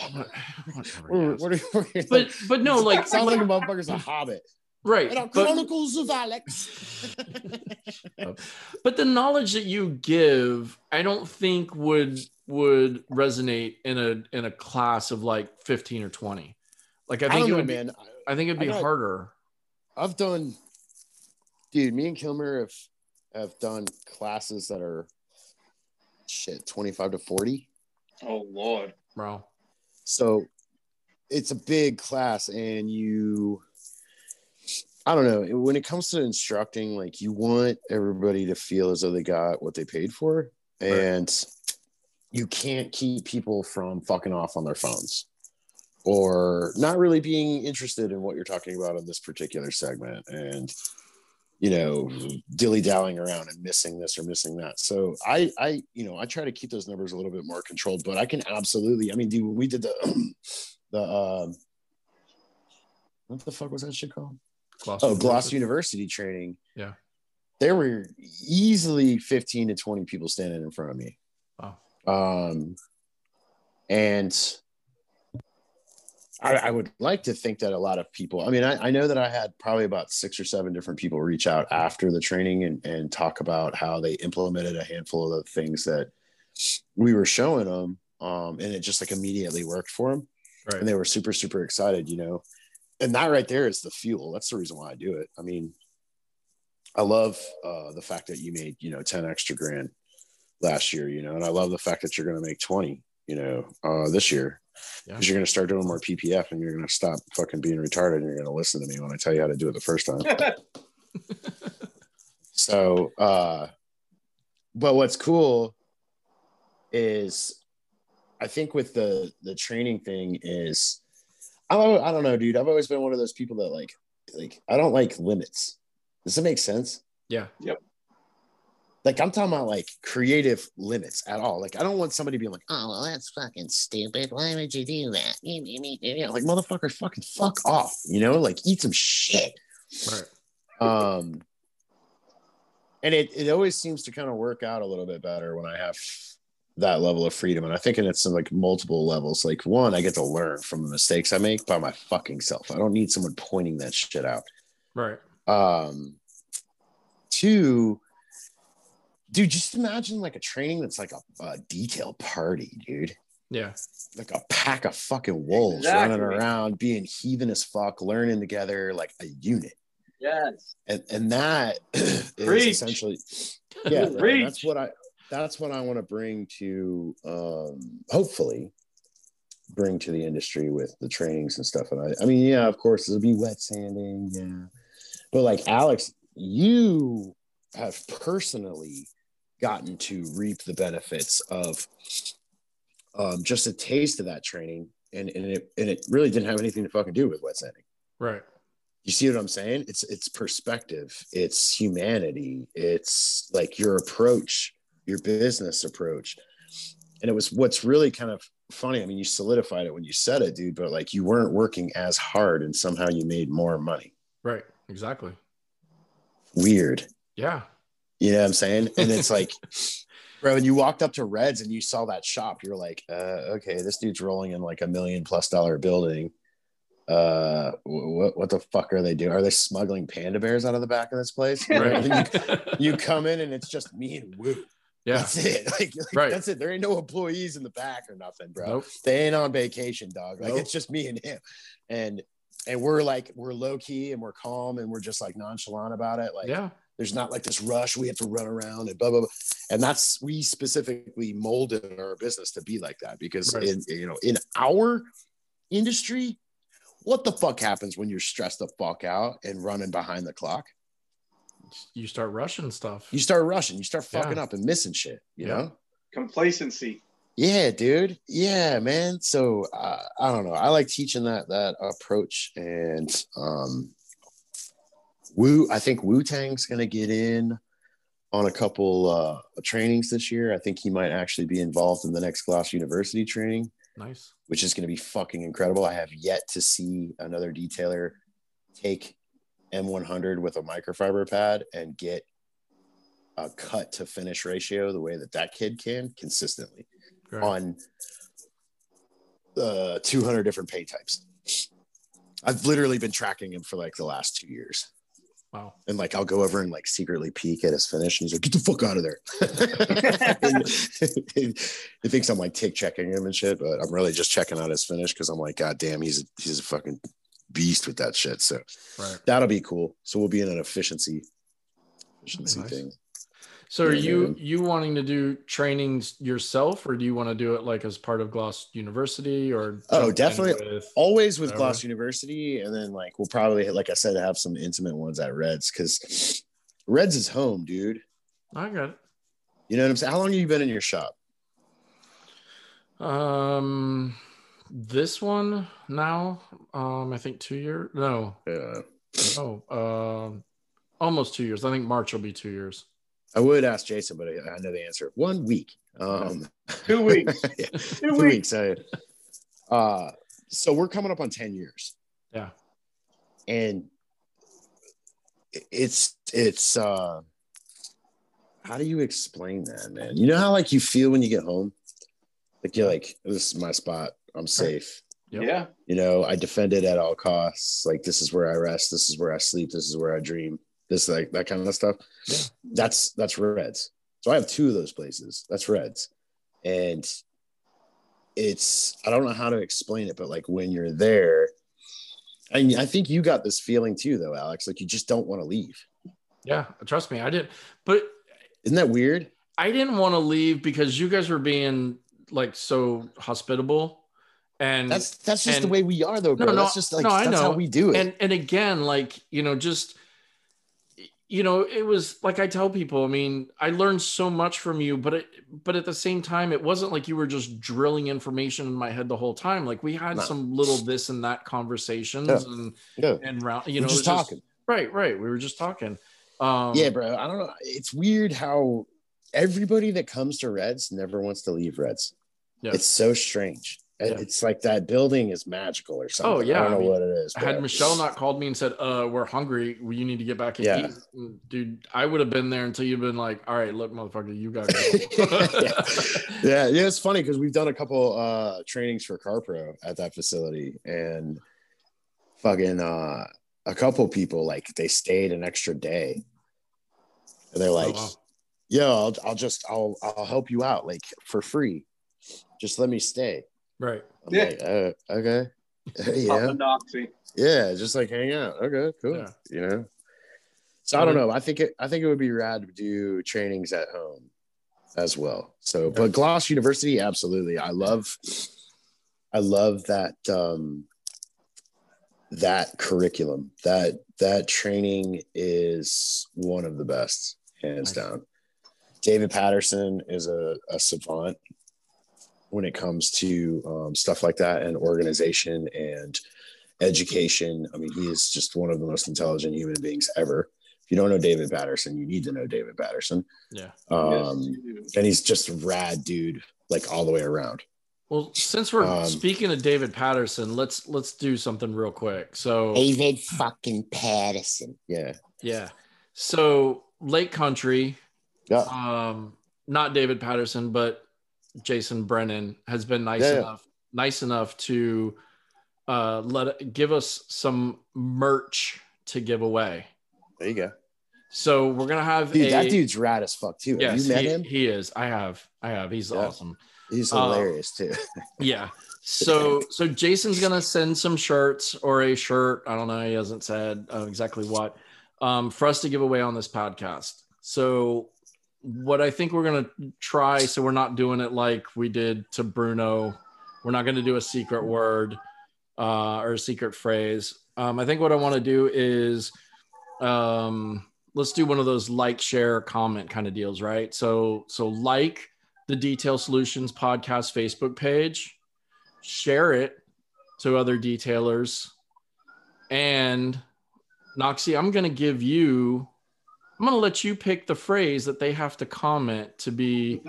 But no, like sound like a motherfucker's a hobbit. Right. Chronicles of Alex. But the knowledge that you give, I don't think would resonate in a class of like 15 or 20. Like I think I think it'd be harder. I've done, dude, me and Kilmer have done classes that are 25 to 40. Oh Lord. Bro. So it's a big class, and I don't know, when it comes to instructing, like you want everybody to feel as though they got what they paid for, and you can't keep people from fucking off on their phones or not really being interested in what you're talking about in this particular segment, and you know, dilly-dallying around and missing this or missing that. So I try to keep those numbers a little bit more controlled, but I can absolutely, I mean, dude, we did the what the fuck was that shit called? Gloss University training. Yeah. There were easily 15 to 20 people standing in front of me. Wow. And I would like to think that a lot of people, I mean, I know that I had probably about 6 or 7 different people reach out after the training and talk about how they implemented a handful of the things that we were showing them. And it just like immediately worked for them. Right. And they were super, super excited, you know. And that right there is the fuel. That's the reason why I do it. I mean, I love the fact that you made, you know, 10 extra grand last year, you know, and I love the fact that you're going to make 20, you know, this year, because you're going to start doing more PPF and you're going to stop fucking being retarded and you're going to listen to me when I tell you how to do it the first time. So, but what's cool is I think with the training thing is, I don't know, dude. I've always been one of those people that like I don't like limits. Does it make sense? Yeah. Yep. Like I'm talking about like creative limits at all. Like I don't want somebody being like, Oh, well, that's fucking stupid. Why would you do that? like motherfuckers, fucking fuck off. You know, like eat some shit. Right. And it always seems to kind of work out a little bit better when I have that level of freedom. And I think it's like multiple levels. Like one, I get to learn from the mistakes I make by my fucking self. I don't need someone pointing that shit out. Right. Two, dude, just imagine like a training that's like a detail party, dude. Yeah. Like a pack of fucking wolves running around, being heathen as fuck, learning together like a unit. Yes. And that is essentially, yeah, that's what I want to bring to, hopefully bring to the industry with the trainings and stuff. And I mean, yeah, of course it'll be wet sanding. Yeah. But like Alex, you have personally gotten to reap the benefits of just a taste of that training. And it really didn't have anything to fucking do with wet sanding. Right. You see what I'm saying? It's perspective, it's humanity, it's like your approach, your business approach. And it was what's really kind of funny. I mean, you solidified it when you said it, dude, but like you weren't working as hard and somehow you made more money. Right. Exactly. Weird. Yeah. You know what I'm saying? And it's like, bro, when you walked up to Reds and you saw that shop, you're like, okay, this dude's rolling in like $1 million+ building. What the fuck are they doing? Are they smuggling panda bears out of the back of this place? Right. You come in and it's just me and Woo. Yeah. That's it. Like right. That's it. There ain't no employees in the back or nothing, bro. Nope. They ain't on vacation, dog. Like Nope. It's just me and him. And we're low key and we're calm and we're just like nonchalant about it. Like yeah. There's not like this rush. We have to run around and blah, blah, blah. And we specifically molded our business to be like that because right. in our industry, what the fuck happens when you're stressed the fuck out and running behind the clock? You start rushing stuff. You start rushing. You start fucking up and missing shit, you know? Complacency. Yeah, dude. Yeah, man. So I don't know. I like teaching that approach. And I think Wu-Tang's going to get in on a couple trainings this year. I think he might actually be involved in the next Gloss University training. Nice. Which is going to be fucking incredible. I have yet to see another detailer take M100 with a microfiber pad and get a cut to finish ratio the way that kid can consistently on 200 different paint types. I've literally been tracking him for like the last 2 years. Wow. And like I'll go over and like secretly peek at his finish and he's like, get the fuck out of there. He thinks I'm like tick checking him and shit, but I'm really just checking out his finish because I'm like, God damn, he's a fucking beast with that shit. So that'll be cool. So we'll be in an efficiency nice. thing. So are you wanting to do trainings yourself, or do you want to do it like as part of Gloss University? Or definitely always with Gloss University, and then like we'll probably, like I said, have some intimate ones at Reds because Reds is home, dude. I got it. You know what I'm saying? How long have you been in your shop? This one now, I think 2 years. No, almost 2 years. I think March will be 2 years. I would ask Jason, but I know the answer. 1 week. 2 weeks. Yeah. 2 weeks. So we're coming up on 10 years. Yeah. And it's how do you explain that, man? You know how like you feel when you get home? Like you're like, this is my spot. I'm safe. Yep. Yeah. You know, I defend it at all costs. Like this is where I rest. This is where I sleep. This is where I dream. This like that kind of stuff. Yeah. That's Reds. So I have 2 of those places. That's Reds. And I don't know how to explain it, but like when you're there, and I think you got this feeling too, though, Alex, like you just don't want to leave. Yeah. Trust me, I did. But isn't that weird? I didn't want to leave because you guys were being like so hospitable. And that's just the way we are, though, bro. No, that's just like that's how we do it. And again, like, it was like I tell people, I mean, I learned so much from you, but at the same time, it wasn't like you were just drilling information in my head the whole time. Like we had some little this and that conversations and round, just talking. Right. We were just talking. Yeah, bro. I don't know. It's weird how everybody that comes to Reds never wants to leave Reds. Yeah. It's so strange. Yeah. It's like that building is magical or something. Oh, yeah. I don't know what it is. Had Michelle not called me and said, we're hungry, you need to get back and eat. Dude, I would have been there until you've been like, all right, look, motherfucker, you got to go. Yeah, it's funny because we've done a couple trainings for CarPro at that facility, and fucking a couple people, like, they stayed an extra day. And they're like, yo, I'll help you out, like, for free. Just let me stay. Right. I'm like, okay. Yeah, just like hang out. Okay, cool. Yeah. So I don't know. I think it would be rad to do trainings at home as well. So, but Gloss University, absolutely. I love that that curriculum. That training is one of the best, hands down. David Patterson is a savant when it comes to stuff like that and organization and education. I mean, he is just one of the most intelligent human beings ever. If you don't know David Patterson, you need to know David Patterson. Yeah. And he's just a rad dude, like all the way around. Well, since we're speaking of David Patterson, let's do something real quick. So David fucking Patterson. Yeah. So Lake Country, Yeah. not David Patterson, but Jason Brennan has been nice enough to give us some merch to give away. There you go. So we're gonna have that dude's rad as fuck too. Yes, have you met him? He is. I have. He's awesome. He's hilarious too. Yeah. So Jason's gonna send some shirts or a shirt. I don't know. He hasn't said exactly what for us to give away on this podcast. So what I think we're gonna try. So we're not doing it like we did to Bruno. We're not gonna do a secret word or a secret phrase. I think what I want to do is let's do one of those like, share, comment kind of deals, right? So like the Detail Solutions Podcast Facebook page, share it to other detailers, and Noxie, I'm going to let you pick the phrase that they have to comment to be.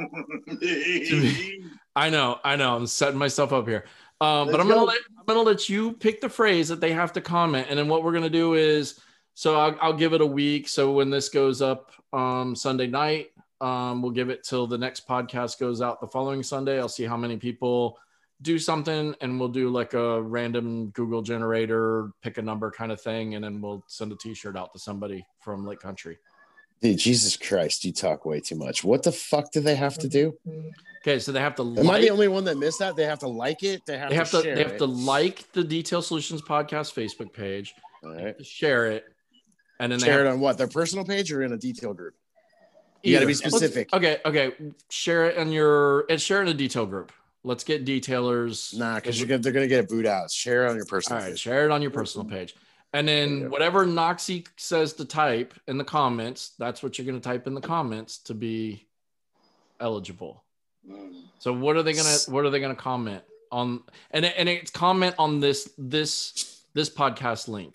I know, I'm setting myself up here. But I'm going to let you pick the phrase that they have to comment, and then what we're going to do is. So I'll give it a week. So when this goes up Sunday night, we'll give it till the next podcast goes out the following Sunday. I'll see how many people do something, and we'll do like a random Google generator, pick a number kind of thing, and then we'll send a T-shirt out to somebody from Lake Country. Dude, Jesus Christ, you talk way too much. What the fuck do they have to do? Okay, so they have to. Am I the only one that missed that? They have to like it. They have to like the Detail Solutions Podcast Facebook page. All right. Share it. And then share it on what? Their personal page or in a detail group? You got to be specific. Okay. Share it share it in a detail group. Let's get detailers. Nah, because they're going to get it booed out. Share it on your personal page. Share it on your personal page. And then whatever Noxie says to type in the comments, that's what you're going to type in the comments to be eligible. So what are they going to comment on? And it's comment on this podcast link.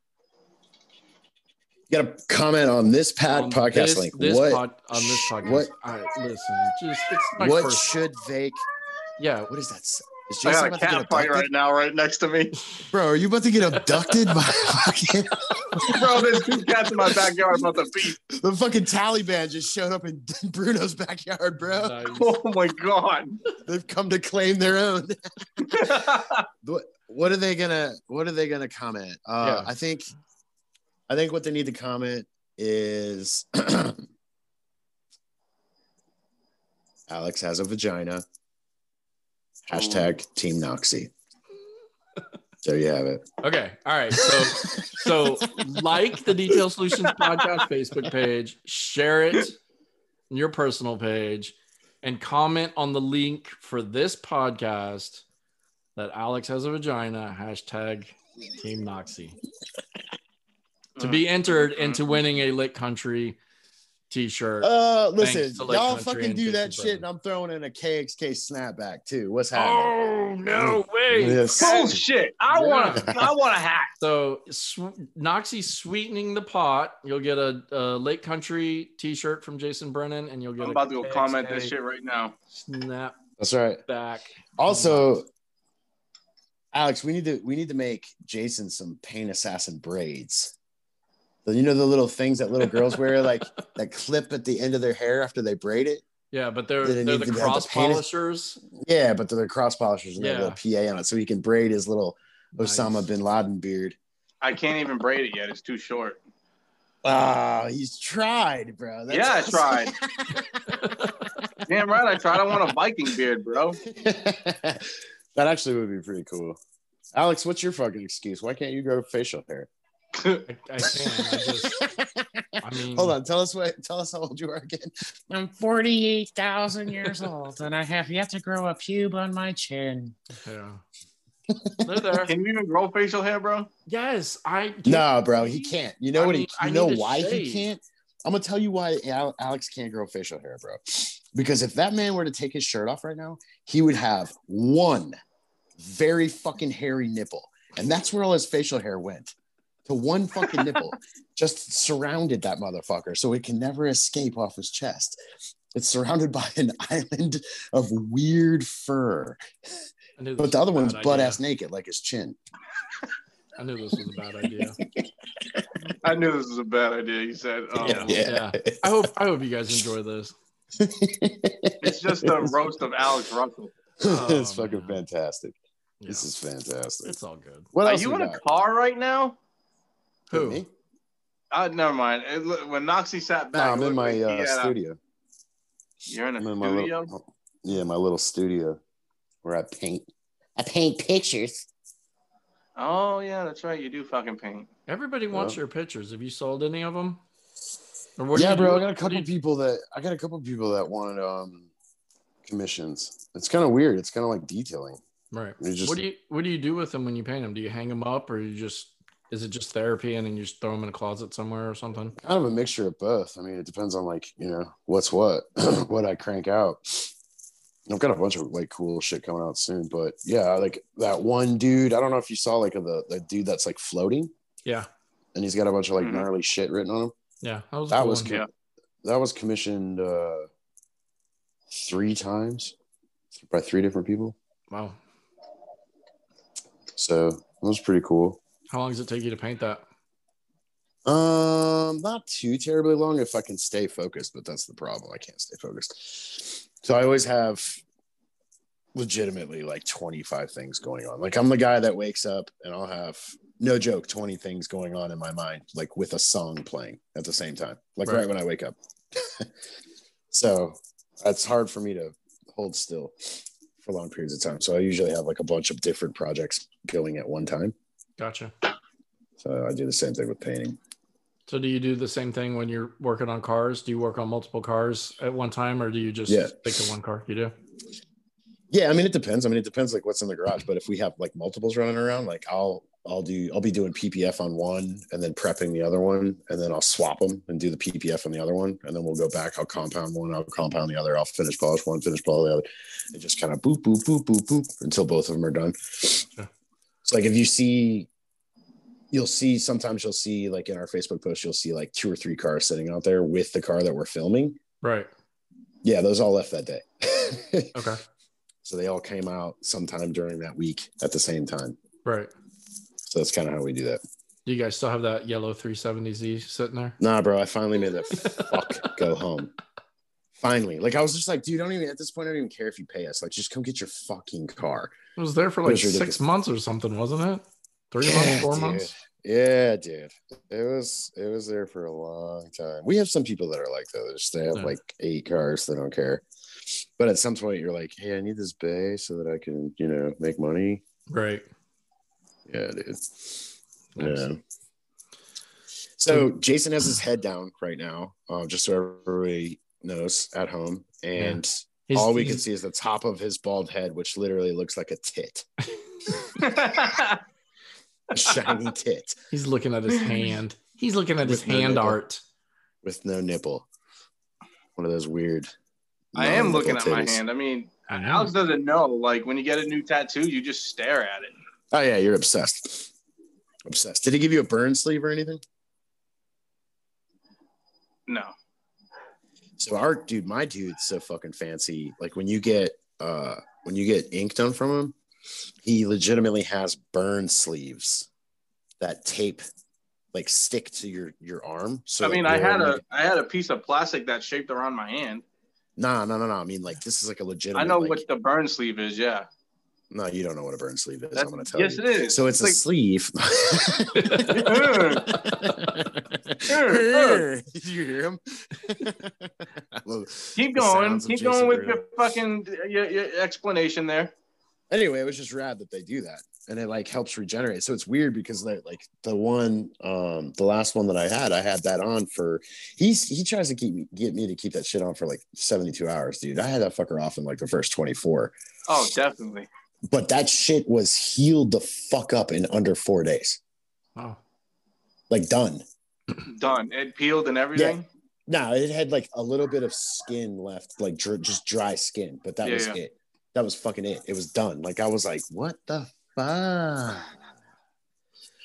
You got to comment on this podcast link. On this podcast. What? All right, listen. What should they? Yeah. What is that? Is Jason about to get abducted right now, right next to me? Bro, are you about to get abducted by fucking? Bro, there's two cats in my backyard about to beat. The fucking Taliban just showed up in Bruno's backyard, bro. Nice. Oh my god, they've come to claim their own. What are they gonna comment? I think what they need to comment is Alex has a vagina. # Team Noxie. There you have it. Okay. All right. So like the Detail Solutions Podcast Facebook page, share it on your personal page, and comment on the link for this podcast that Alex has a vagina. # Team Noxie. To be entered into winning a Lake Country T-shirt. Listen, y'all fucking do that shit, and I'm throwing in a KXK snapback too. What's happening? Oh no way! Bullshit! I want a hat. So Noxie sweetening the pot. You'll get a Lake Country T-shirt from Jason Brennan, and you'll get. I'm about to go comment this shit right now. Snap. That's right. Back. Also, Alex, we need to make Jason some Pain Assassin braids. You know the little things that little girls wear, like that clip at the end of their hair after they braid it? Yeah, but they're the cross polishers. Yeah, but they're the cross polishers and they have a little PA on it, so he can braid his little Osama bin Laden beard. I can't even braid it yet. It's too short. He's tried, bro. I tried. Damn right I tried. I want a Viking beard, bro. That actually would be pretty cool. Alex, what's your fucking excuse? Why can't you grow facial hair? I mean, hold on. Tell us how old you are again. I'm 48,000 years old, and I have yet to grow a pube on my chin. Yeah, they're there. Can you even grow facial hair, bro? Yes, No, bro, he can't. You know why he can't? I'm gonna tell you why Alex can't grow facial hair, bro. Because if that man were to take his shirt off right now, he would have one very fucking hairy nipple. And that's where all his facial hair went. To one fucking nipple. Just surrounded that motherfucker so it can never escape off his chest. It's surrounded by an island of weird fur. But the other one's butt-ass naked, like his chin. I knew this was a bad idea. I knew this was a bad idea. You said, yeah. I hope you guys enjoy this. It's just a roast of Alex Russell. It's fucking fantastic. Yeah. This is fantastic. It's all good. What Are else you we in got? a car right now? Who? Me? Never mind. When Noxie sat back, No, I'm it in looked like my he had studio. You're in a I'm in my studio? my little studio where I paint. I paint pictures. Oh, yeah, that's right. You do fucking paint. Everybody wants your pictures. Have you sold any of them? Or Yeah, bro. I got a couple people that wanted commissions. It's kind of weird. It's kind of like detailing. Right. Just, what do you do with them when you paint them? Do you hang them up, or is it just therapy and then you just throw them in a closet somewhere or something? kind of a mixture of both. I mean, it depends on what's what, what I crank out. I've got a bunch of like cool shit coming out soon, but yeah, like that one dude. I don't know if you saw like the dude that's like floating. Yeah. And he's got a bunch of like gnarly shit written on him. Yeah, that was commissioned 3 times by 3 different people. Wow. So it was pretty cool. How long does it take you to paint that? Not too terribly long if I can stay focused, but that's the problem. I can't stay focused. So I always have legitimately like 25 things going on. Like I'm the guy that wakes up and I'll have, no joke, 20 things going on in my mind, like with a song playing at the same time, like right when I wake up. So it's hard for me to hold still for long periods of time. So I usually have like a bunch of different projects going at one time. Gotcha. So I do the same thing with painting. So do you do the same thing when you're working on cars? Do you work on multiple cars at one time, or do you just stick to one car? You do? Yeah, I mean, it depends. It depends like what's in the garage. But if we have like multiples running around, like I'll be doing PPF on one and then prepping the other one, and then I'll swap them and do the PPF on the other one, and then we'll go back. I'll compound one, I'll compound the other, I'll finish polish one, finish polish the other, and just kind of boop, boop, boop, boop, boop until both of them are done. Sure. So like if you see, sometimes you'll see like in our Facebook post, you'll see like 2 or 3 cars sitting out there with the car that we're filming. Right. Yeah, those all left that day. Okay. So they all came out sometime during that week at the same time. Right. So that's kind of how we do that. Do you guys still have that yellow 370Z sitting there? Nah, bro. I finally made that fuck go home. Finally. Like, I was just like, dude, at this point, I don't even care if you pay us. Like, just come get your fucking car. It was there for like 6 months or something, wasn't it? 3 months, 4 months? Yeah, dude. It was there for a long time. We have some people that are like that. They have like 8 cars. They don't care. But at some point, you're like, hey, I need this bay so that I can, make money. Right. Yeah, dude. Nice. Yeah. So Jason has his head down right now, just so everybody knows at home. And all we can see is the top of his bald head, which literally looks like a tit. A shiny tit. He's looking at his hand. He's looking at his hand art. With no nipple. One of those weird. I am looking at my hand. I mean, Alex doesn't know. Like, when you get a new tattoo, you just stare at it. Oh, yeah, you're obsessed. Obsessed. Did he give you a burn sleeve or anything? No. So my dude's so fucking fancy. Like when you get ink done from him, he legitimately has burn sleeves that tape like stick to your arm. So I mean, I had a piece of plastic that's shaped around my hand. No. I mean, like this is like a legitimate. I know what the burn sleeve is. Yeah. No, you don't know what a burn sleeve is. I'm going to tell you. Yes, it is. So it's a sleeve. Did you hear him? Keep going. Keep going with your fucking your explanation there. Anyway, it was just rad that they do that, and it like helps regenerate. So it's weird because like the last one that I had that on for. He tries to get me to keep that shit on for like 72 hours, dude. I had that fucker off in like the first 24. Oh, definitely. But that shit was healed the fuck up in under 4 days. Oh. Like done. Done. It peeled and everything? Yeah. No, it had like a little bit of skin left, like just dry skin. But that was it. That was fucking it. It was done. Like I was like, what the fuck?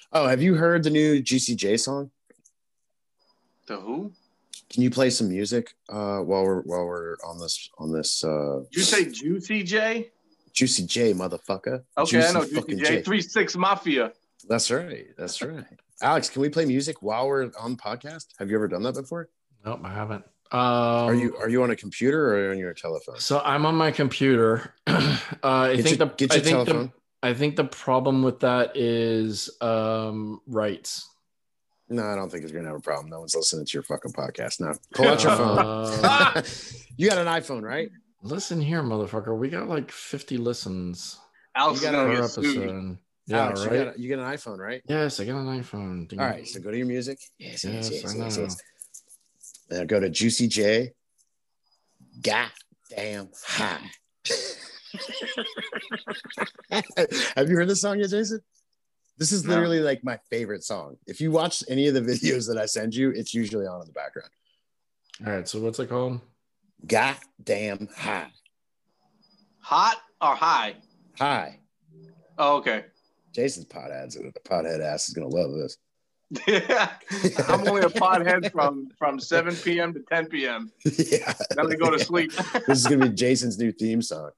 Oh, have you heard the new Juicy J song? The who? Can you play some music while we're on this Did you say Juicy J? Juicy J, motherfucker. Okay, I know Juicy Juicy fucking J. 3-6 Mafia. That's right. That's right. Alex, can we play music while we're on the podcast? Have you ever done that before? Nope, I haven't. Are you on a computer or on your telephone? So I'm on my computer. I think the problem with that is rights. No, I don't think you're gonna have a problem. No one's listening to your fucking podcast now. Pull out your phone. You got an iPhone, right? Listen here, motherfucker. We got like 50 listens Alex per episode. Yeah, Alex, right. you got an iPhone, right? Yes, I got an iPhone. All right, so go to your music. Yes. Now go to Juicy J. Goddamn high. Have you heard this song yet, Jason? This is literally like my favorite song. If you watch any of the videos that I send you, it's usually on in the background. All right, so what's it called? Goddamn high. Hot or high? High. Oh, okay. Jason's pothead ass is gonna love this. I'm only a pothead from 7 p.m. to 10 p.m. Yeah. Then we go to sleep. This is gonna be Jason's new theme song.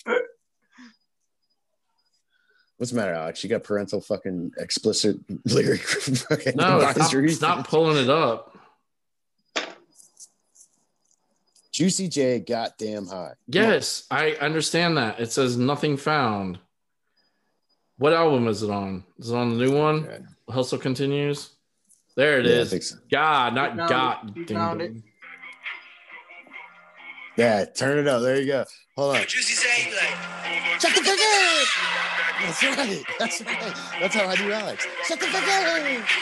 What's the matter, Alex? You got parental fucking explicit lyric fucking No, advisory? stop pulling it up. Juicy J, goddamn high. Yes, I understand that. It says nothing found. What album is it on? Is it on the new one? Okay. Hustle Continues. There it is. I think so. God, not He found God. it. He found it. Yeah, turn it up. There you go. Hold on. Juicy J, like, Shut the fuck up! That's right. That's right. That's how I do Alex. Shut the fuck up!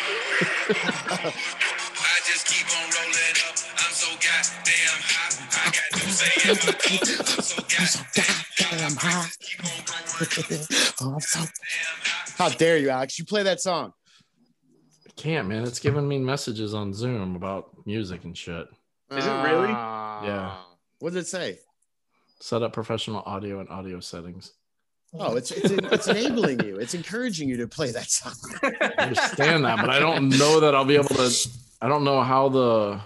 I just keep on rolling up. I'm so goddamn hot. I got to say it. I'm so goddamn hot. Keep on going. Oh, I'm so... How dare you, Alex? You play that song. I can't, man. It's giving me messages on Zoom about music and shit. Is it really? Yeah. What did it say? Set up professional audio and audio settings. Oh, it's enabling you. It's encouraging you to play that song. I understand that, but I don't know that I'll be able to. I don't know how the.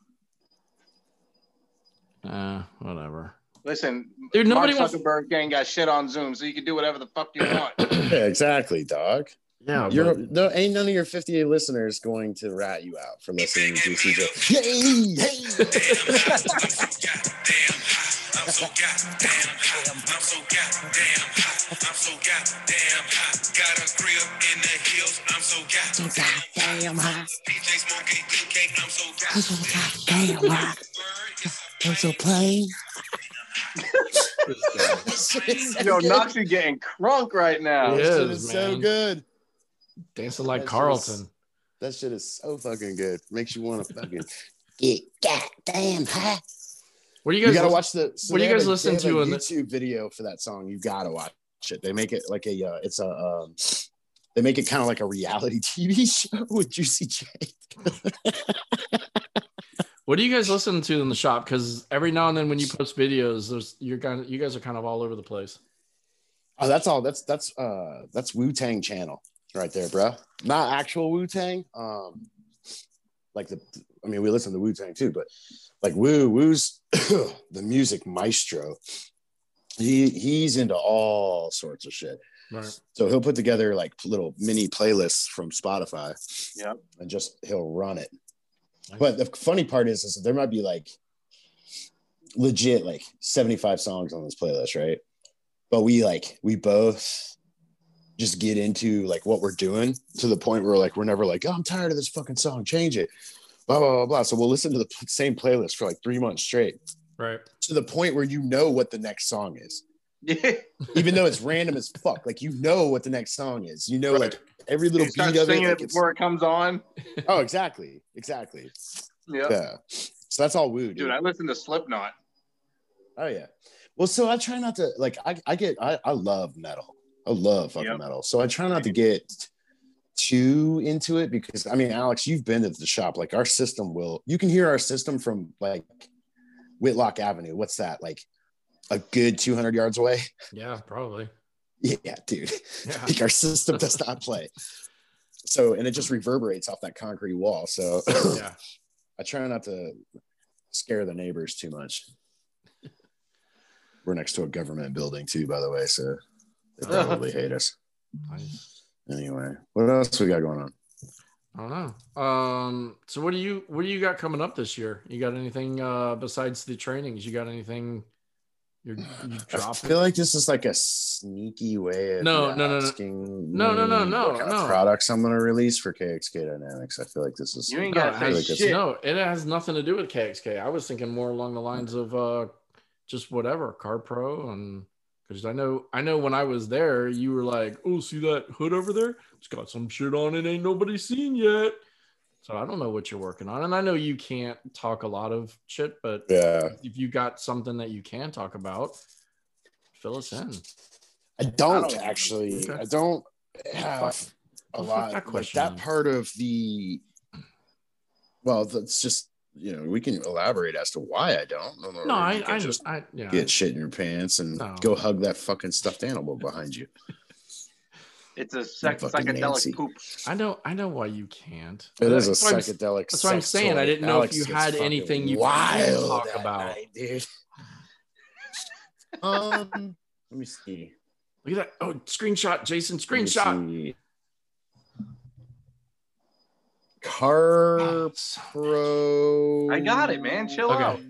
Whatever. Listen, Dude, nobody Mark wants. Zuckerberg ain't got shit on Zoom, so you can do whatever the fuck you want. Yeah, exactly, dog. Yeah, Ain't none of your 58 listeners going to rat you out for listening to Juicy J. Hey! I'm so goddamn hot. I'm so goddamn hot. I'm so goddamn hot. Got a crib in the hills. I'm so goddamn hot. DJ smoking good cake. I'm so goddamn hot. I'm so plain. Yo, Noxie getting crunk right now. He That shit is, is so man. good. Dancing like That shit Carlton. That shit is so fucking good. Makes you want to fucking get goddamn high. What do you You guys? gotta Listen, watch the. So what do you they have guys listen they have to a in the- YouTube video for that song? You gotta watch it. They make it like a. It's a. They make it kind of like a reality TV show with Juicy J. what do you guys listen to in the shop? Because every now and then when you post videos, you guys are kind of all over the place. Oh, that's all. That's Wu-Tang channel right there, bro. Not actual Wu-Tang. We listen to Wu-Tang too, but like Wu's the music maestro. He's into all sorts of shit. Right. So he'll put together like little mini playlists from Spotify. Yep. And he'll run it. But the funny part is there might be like legit like 75 songs on this playlist, right? But we both just get into like what we're doing to the point where like we're never like, oh, I'm tired of this fucking song, change it. Blah, blah, blah, blah. So we'll listen to the same playlist for like 3 months straight. Right. To the point where you know what the next song is. Yeah. Even though it's random as fuck. Like you know what the next song is. You know, Right. like every little You start beat of it. singing Like it before it comes on. oh, exactly. Yeah. Yeah. So that's all Woo, Dude, I listen to Slipknot. Oh yeah. Well, so I try not to like I love metal. I love fucking metal. So I try not to get too into it because I mean, Alex, you've been to the shop. Like our system you can hear our system from like Whitlock Avenue. What's that? Like a good 200 yards away? Yeah, probably. Yeah, dude. Yeah. Like our system does not play. So, and it just reverberates off that concrete wall. So Yeah. I try not to scare the neighbors too much. We're next to a government building too, by the way, so they probably hate us. Nice. Anyway, what else we got going on? I don't know. So what do you got coming up this year? You got anything besides the trainings? You got anything you I dropping? feel like this is like a sneaky way of No. asking No. what kind of products I'm going to release for KXK Dynamics. I feel like this is You ain't No, got to it say has, shit. no, it has nothing to do with KXK. I was thinking more along the lines of just whatever, Car Pro, and because I know when I was there, you were like, "Oh, see that hood over there? It's got some shit on it ain't nobody seen yet." So I don't know what you're working on, and I know you can't talk a lot of shit, but yeah. if you got something that you can talk about, fill us in. I don't Okay. I don't have a Fuck lot. that Like question that then. part of the. Well, that's just we can elaborate as to why I don't. Or No, you can just yeah. get shit in your pants and No. go hug that fucking stuffed animal behind you. It's a Fucking psychedelic Nancy. poop. I know why you can't. It is a That's why I'm- psychedelic. That's what I'm sex saying. I toy. didn't know Alex if you gets had fucking anything you can wild talk that about. night, dude. Let me see. Look at that. Oh, screenshot, Jason. Let me Screenshot. see. Car Yes. Pro. I got it, man. Chill Okay. out.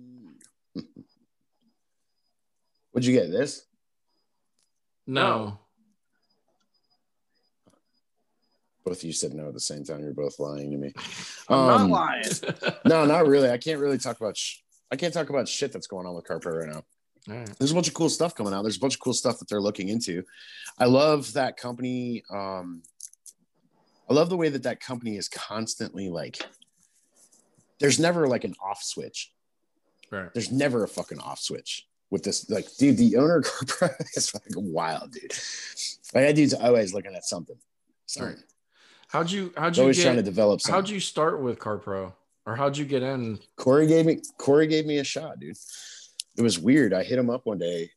What'd you get? This? No. Both of you said no at the same time. You're both lying to me. I'm not lying. No, not really. I can't really talk about. I can't talk about shit that's going on with CarPro right now. All right. There's a bunch of cool stuff coming out. There's a bunch of cool stuff that they're looking into. I love that company. I love the way that company is constantly like. There's never like an off switch. Right. There's never a fucking off switch with this. Like, dude, the owner of CarPro is fucking wild, dude. Like, that dude's always looking at something. Right. How'd you Always trying to develop something. how'd you start with CarPro? Or how'd you get in? Corey gave me a shot, dude. It was weird. I hit him up one day.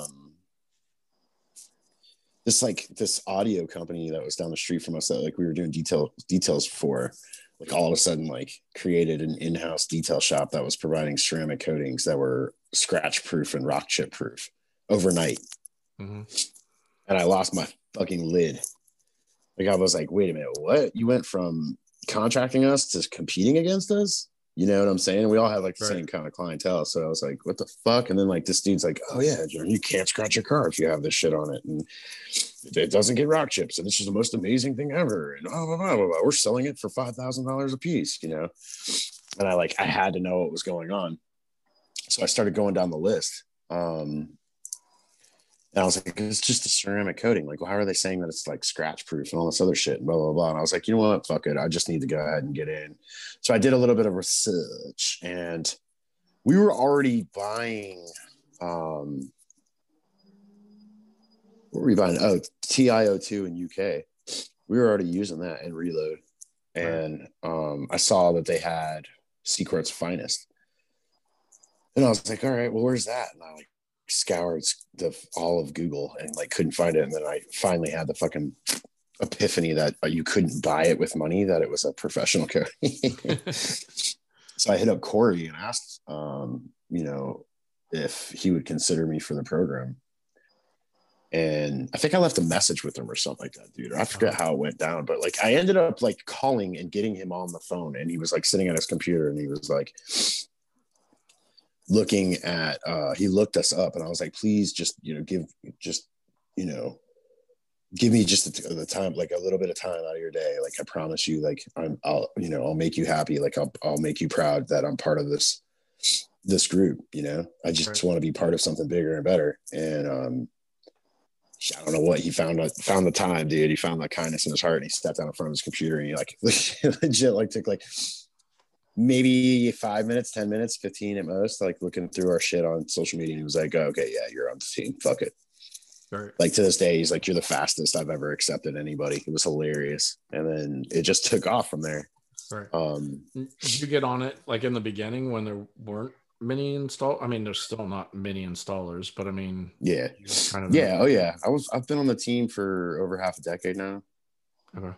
This audio company that was down the street from us that like we were doing details for, like all of a sudden like created an in-house detail shop that was providing ceramic coatings that were scratch proof and rock chip proof overnight. Mm-hmm. And I lost my fucking lid. Like I was like, wait a minute, what? You went from contracting us to competing against us? You know what I'm saying? We all have like the same kind of clientele. So I was like, what the fuck? And then like this dude's like, oh yeah, you can't scratch your car if you have this shit on it. And it doesn't get rock chips. And it's just the most amazing thing ever. And blah, blah, blah, blah, blah. We're selling it for $5,000 a piece, you know? And I had to know what was going on. So I started going down the list. And I was like, it's just a ceramic coating. Like, well, how are they saying that it's like scratch proof and all this other shit and blah, blah, blah. And I was like, you know what? Fuck it. I just need to go ahead and get in. So I did a little bit of research and we were already buying, what were we buying? Oh, TiO2 in UK. We were already using that in Reload. And I saw that they had Seacort's Finest. And I was like, all right, well, where's that? And I like scoured all of Google and like couldn't find it. And then I finally had the fucking epiphany that you couldn't buy it with money, that it was a professional coating. So I hit up Corey and asked, if he would consider me for the program. And I think I left a message with him or something like that, dude. I forget how it went down, but like I ended up like calling and getting him on the phone, and he was like sitting at his computer and he was like looking at he looked us up, and I was like, please just give me just the time, like a little bit of time out of your day. Like I promise you, like I'll make you happy. Like I'll make you proud that I'm part of this group. I just want to be part of something bigger and better. And I don't know what he found the time, dude. He found that kindness in his heart, and he stepped down in front of his computer and he like legit like took like maybe 5 minutes, 10 minutes, 15 at most, like looking through our shit on social media. And he was like, oh, okay, yeah, you're on the team. Fuck it. Right. Like to this day, he's like, you're the fastest I've ever accepted anybody. It was hilarious. And then it just took off from there. Right. Did you get on it like in the beginning when there weren't many install? I mean, there's still not many installers, but I mean, yeah. Kind of yeah. Oh yeah. I've been on the team for over half a decade now. Okay.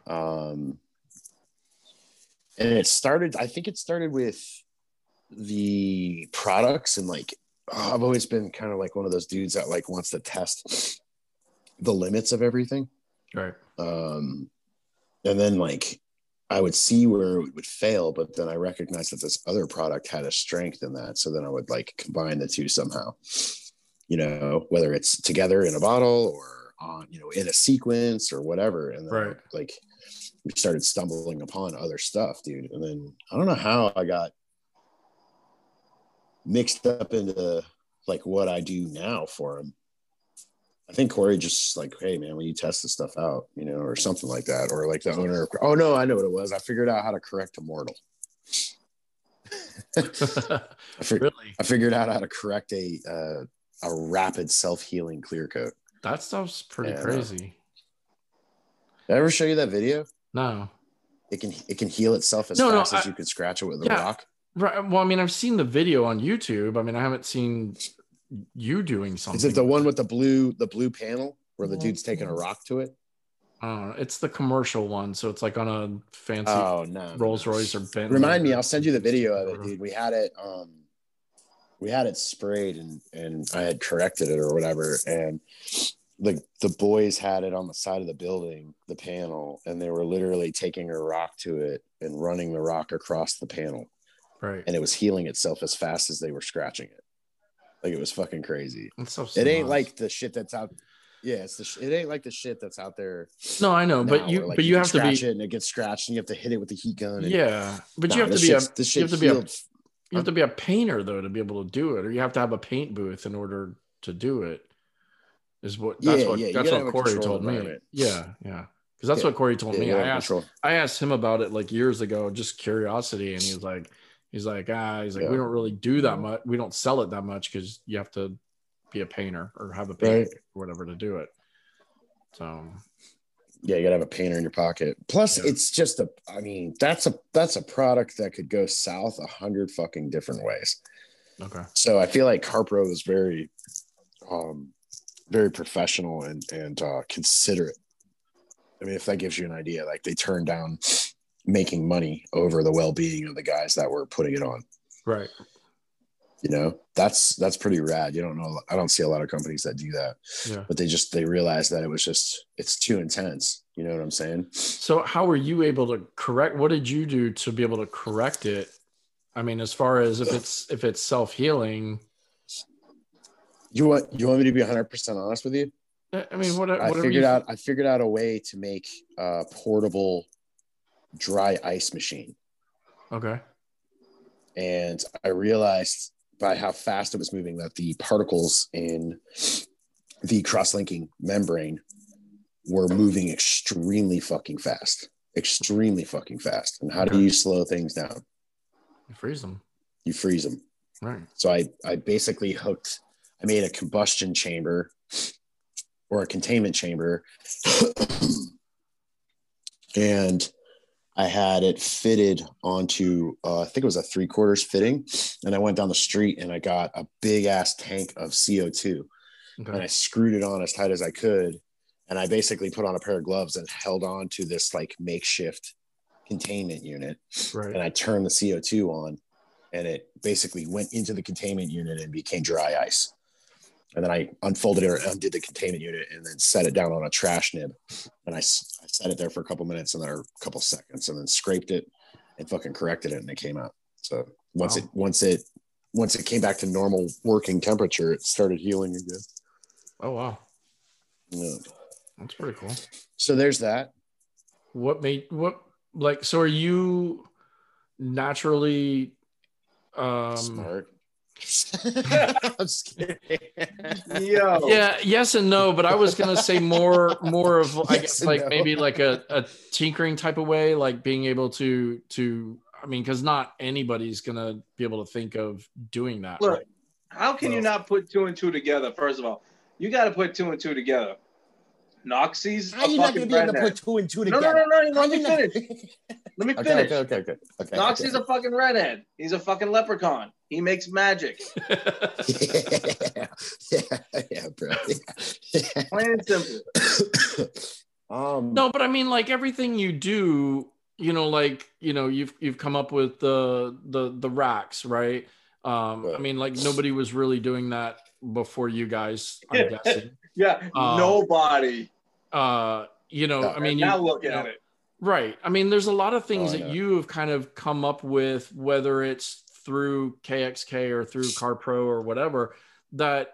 And I think it started with the products and like, I've always been kind of like one of those dudes that like wants to test the limits of everything. Right. And then like I would see where it would fail, but then I recognized that this other product had a strength in that. So then I would like combine the two somehow, you know, whether it's together in a bottle or on, you know, in a sequence or whatever. And then Right. like we started stumbling upon other stuff, dude. And then I don't know how I got mixed up into like what I do now for him. I think Corey just like, hey man, when you test the stuff out, you know, or something like that, or like the owner. Oh no, I know what it was. I figured out how to correct a mortal. Really? I figured out how to correct a rapid self-healing clear coat. That stuff's pretty crazy. Did I ever show you that video? No. It can heal itself as fast as you could scratch it with a rock. Right. Well, I mean, I've seen the video on YouTube. I mean, I haven't seen you doing something. Is it the one with the blue panel where the dude's taking a rock to it? It's the commercial one, so it's like on a fancy Rolls Royce or Bentley. Remind me, I'll send you the video of it, dude. We had it sprayed and I had corrected it or whatever, and the boys had it on the side of the building, the panel, and they were literally taking a rock to it and running the rock across the panel. Right. And it was healing itself as fast as they were scratching it. Like it was fucking crazy. It ain't like the shit that's out. Yeah, it ain't like the shit that's out there. No, I know, but you have to be it and it gets scratched and you have to hit it with the heat gun. Yeah, but you have to be a painter though to be able to do it, or you have to have a paint booth in order to do it. That's what Corey told me. Yeah, because that's what Corey told me. I asked him about it like years ago, just curiosity, and he's like, we don't really do that much. We don't sell it that much because you have to be a painter or have a paint or whatever to do it. So yeah, you gotta have a painter in your pocket. Plus, it's just that's a product that could go south 100 fucking different ways. Okay. So I feel like Carpro is very, very professional and considerate. I mean, if that gives you an idea, like they turned down making money over the well-being of the guys that were putting it on. Right. You know, that's pretty rad. I don't see a lot of companies that do that. Yeah. But they realized that it's too intense. You know what I'm saying? So how were you able to correct? What did you do to be able to correct it? I mean, as far as if it's self-healing. You want me to be 100% honest with you? I mean, I figured out a way to make a portable dry ice machine. Okay. And I realized by how fast it was moving that the particles in the cross-linking membrane were moving extremely fucking fast. And how do you slow things down? You freeze them. Right. So I basically I made a combustion chamber or a containment chamber and I had it fitted onto, I think it was a 3/4 fitting. And I went down the street and I got a big ass tank of CO2 and I screwed it on as tight as I could. And I basically put on a pair of gloves and held on to this like makeshift containment unit. Right. And I turned the CO2 on and it basically went into the containment unit and became dry ice. And then I unfolded it or undid the containment unit and then set it down on a trash nib. And I set it there for a couple minutes and then a couple seconds and then scraped it and fucking corrected it and it came out. So once it came back to normal working temperature, it started healing again. Oh, wow. Yeah. That's pretty cool. So there's that. So are you naturally smart? I'm just kidding. Yo. Yeah, yes and no, but I was gonna say more of I guess like maybe like a tinkering type of way, like being able to I mean, because not anybody's gonna be able to think of doing that. Look, right? how can you not put 2 and 2 together? First of all, you got to put 2 and 2 together. Noxie's How are you not going to be able to put 2 and 2 together? No. Let me finish. Okay. Noxie's a fucking redhead. He's a fucking leprechaun. He makes magic. yeah, bro. Plain and simple. No, but I mean, like everything you do, you've come up with the racks, right? I mean, like nobody was really doing that before you guys, I'm guessing. Yeah, nobody. I mean, now look at it. Right. I mean, there's a lot of things that you have kind of come up with, whether it's through KXK or through CarPro or whatever, that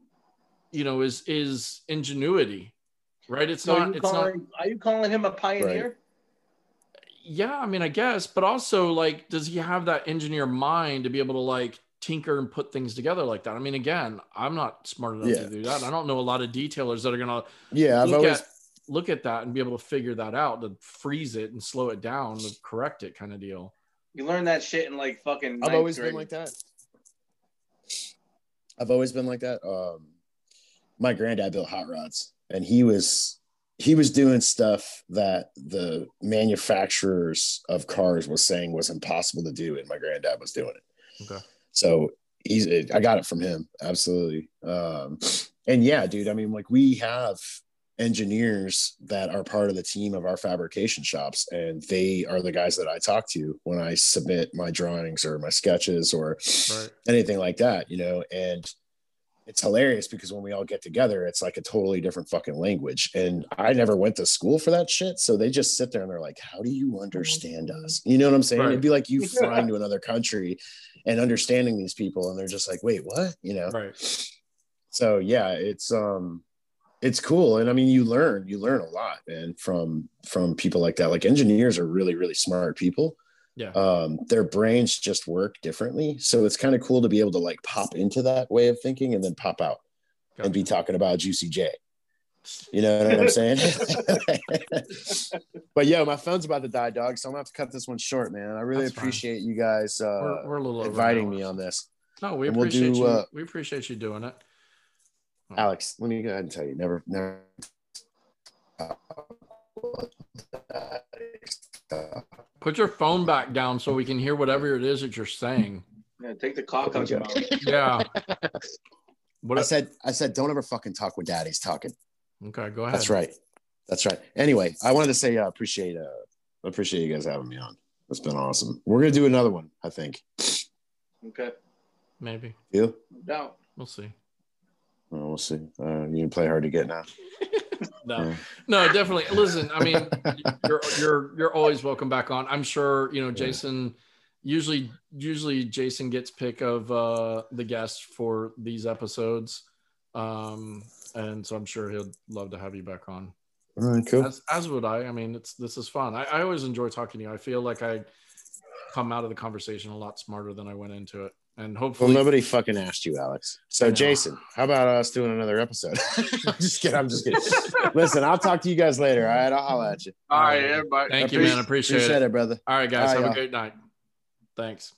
is ingenuity, right? It's not. Are you calling him a pioneer? Right. Yeah, I mean, I guess, but also, like, does he have that engineer mind to be able to like tinker and put things together like that? I mean, again, I'm not smart enough to do that. I don't know a lot of detailers that are gonna look at that and be able to figure that out, to freeze it and slow it down, to correct it, kind of deal. You learn that shit in like fucking. I've always been like that. My granddad built hot rods, and he was doing stuff that the manufacturers of cars was saying was impossible to do, and my granddad was doing it. Okay. So I got it from him. Absolutely. And yeah, dude, I mean, like we have engineers that are part of the team of our fabrication shops, and they are the guys that I talk to when I submit my drawings or my sketches or anything like that, and it's hilarious because when we all get together, it's like a totally different fucking language. And I never went to school for that shit. So they just sit there and they're like, how do you understand us? You know what I'm saying? It'd be like you flying to another country and understanding these people. And they're just like, wait, what? Right. So yeah, it's cool. And I mean, you learn a lot, man, from people like that. Like engineers are really, really smart people. Yeah. Their brains just work differently. So it's kind of cool to be able to like pop into that way of thinking and then pop out and be talking about Juicy J. You know what I'm saying? But yeah, my phone's about to die, dog. So I'm gonna have to cut this one short, man. I really appreciate you guys we're a little inviting me on this. No, we appreciate you. We appreciate you doing it. Alex, let me go ahead and tell you, never put your phone back down so we can hear whatever it is that you're saying. Yeah, take the cock out your mouth. Yeah. What I said, don't ever fucking talk when daddy's talking. Okay, go ahead. That's right. Anyway, I wanted to say I appreciate you guys having me on. It's been awesome. We're gonna do another one, I think. Okay. Maybe. You? No. We'll see. Well, we'll see. You can play hard to get now. No, definitely. Listen, I mean, you're always welcome back on. I'm sure, Jason, usually Jason gets pick of the guests for these episodes. And so I'm sure he'll love to have you back on. All right, cool. As would I. I mean, this is fun. I always enjoy talking to you. I feel like I come out of the conversation a lot smarter than I went into it. And hopefully, well, nobody fucking asked you, Alex. So, Jason, how about us doing another episode? I'm just kidding. Listen, I'll talk to you guys later. All right, I'll holler at you. All right, everybody. Thank you, man. Appreciate it, brother. All right, guys. Have a great night. Thanks.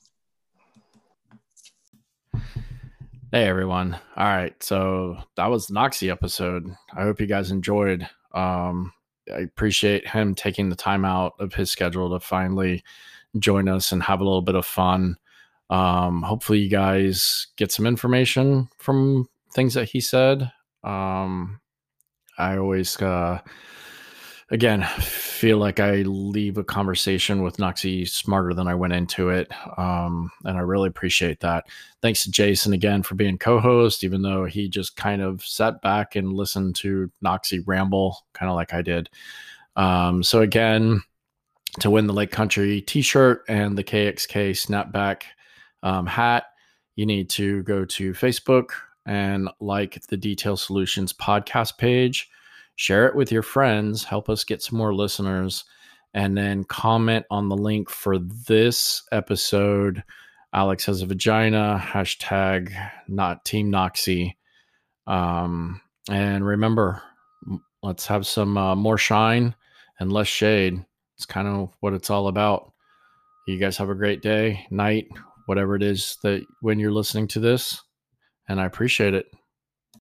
Hey, everyone. All right, so that was the Noxie episode. I hope you guys enjoyed. I appreciate him taking the time out of his schedule to finally join us and have a little bit of fun. Hopefully you guys get some information from things that he said. I always, again, feel like I leave a conversation with Noxie smarter than I went into it. And I really appreciate that. Thanks to Jason again for being co-host, even though he just kind of sat back and listened to Noxie ramble, kind of like I did. So again, to win the Lake Country t-shirt and the KXK snapback hat, you need to go to Facebook and like the Detail Solutions podcast page, share it with your friends, help us get some more listeners, and then comment on the link for this episode. Alex has a vagina, hashtag not Team Noxie. And remember, let's have some more shine and less shade. It's kind of what it's all about. You guys have a great day, night, whatever it is that when you're listening to this, and I appreciate it.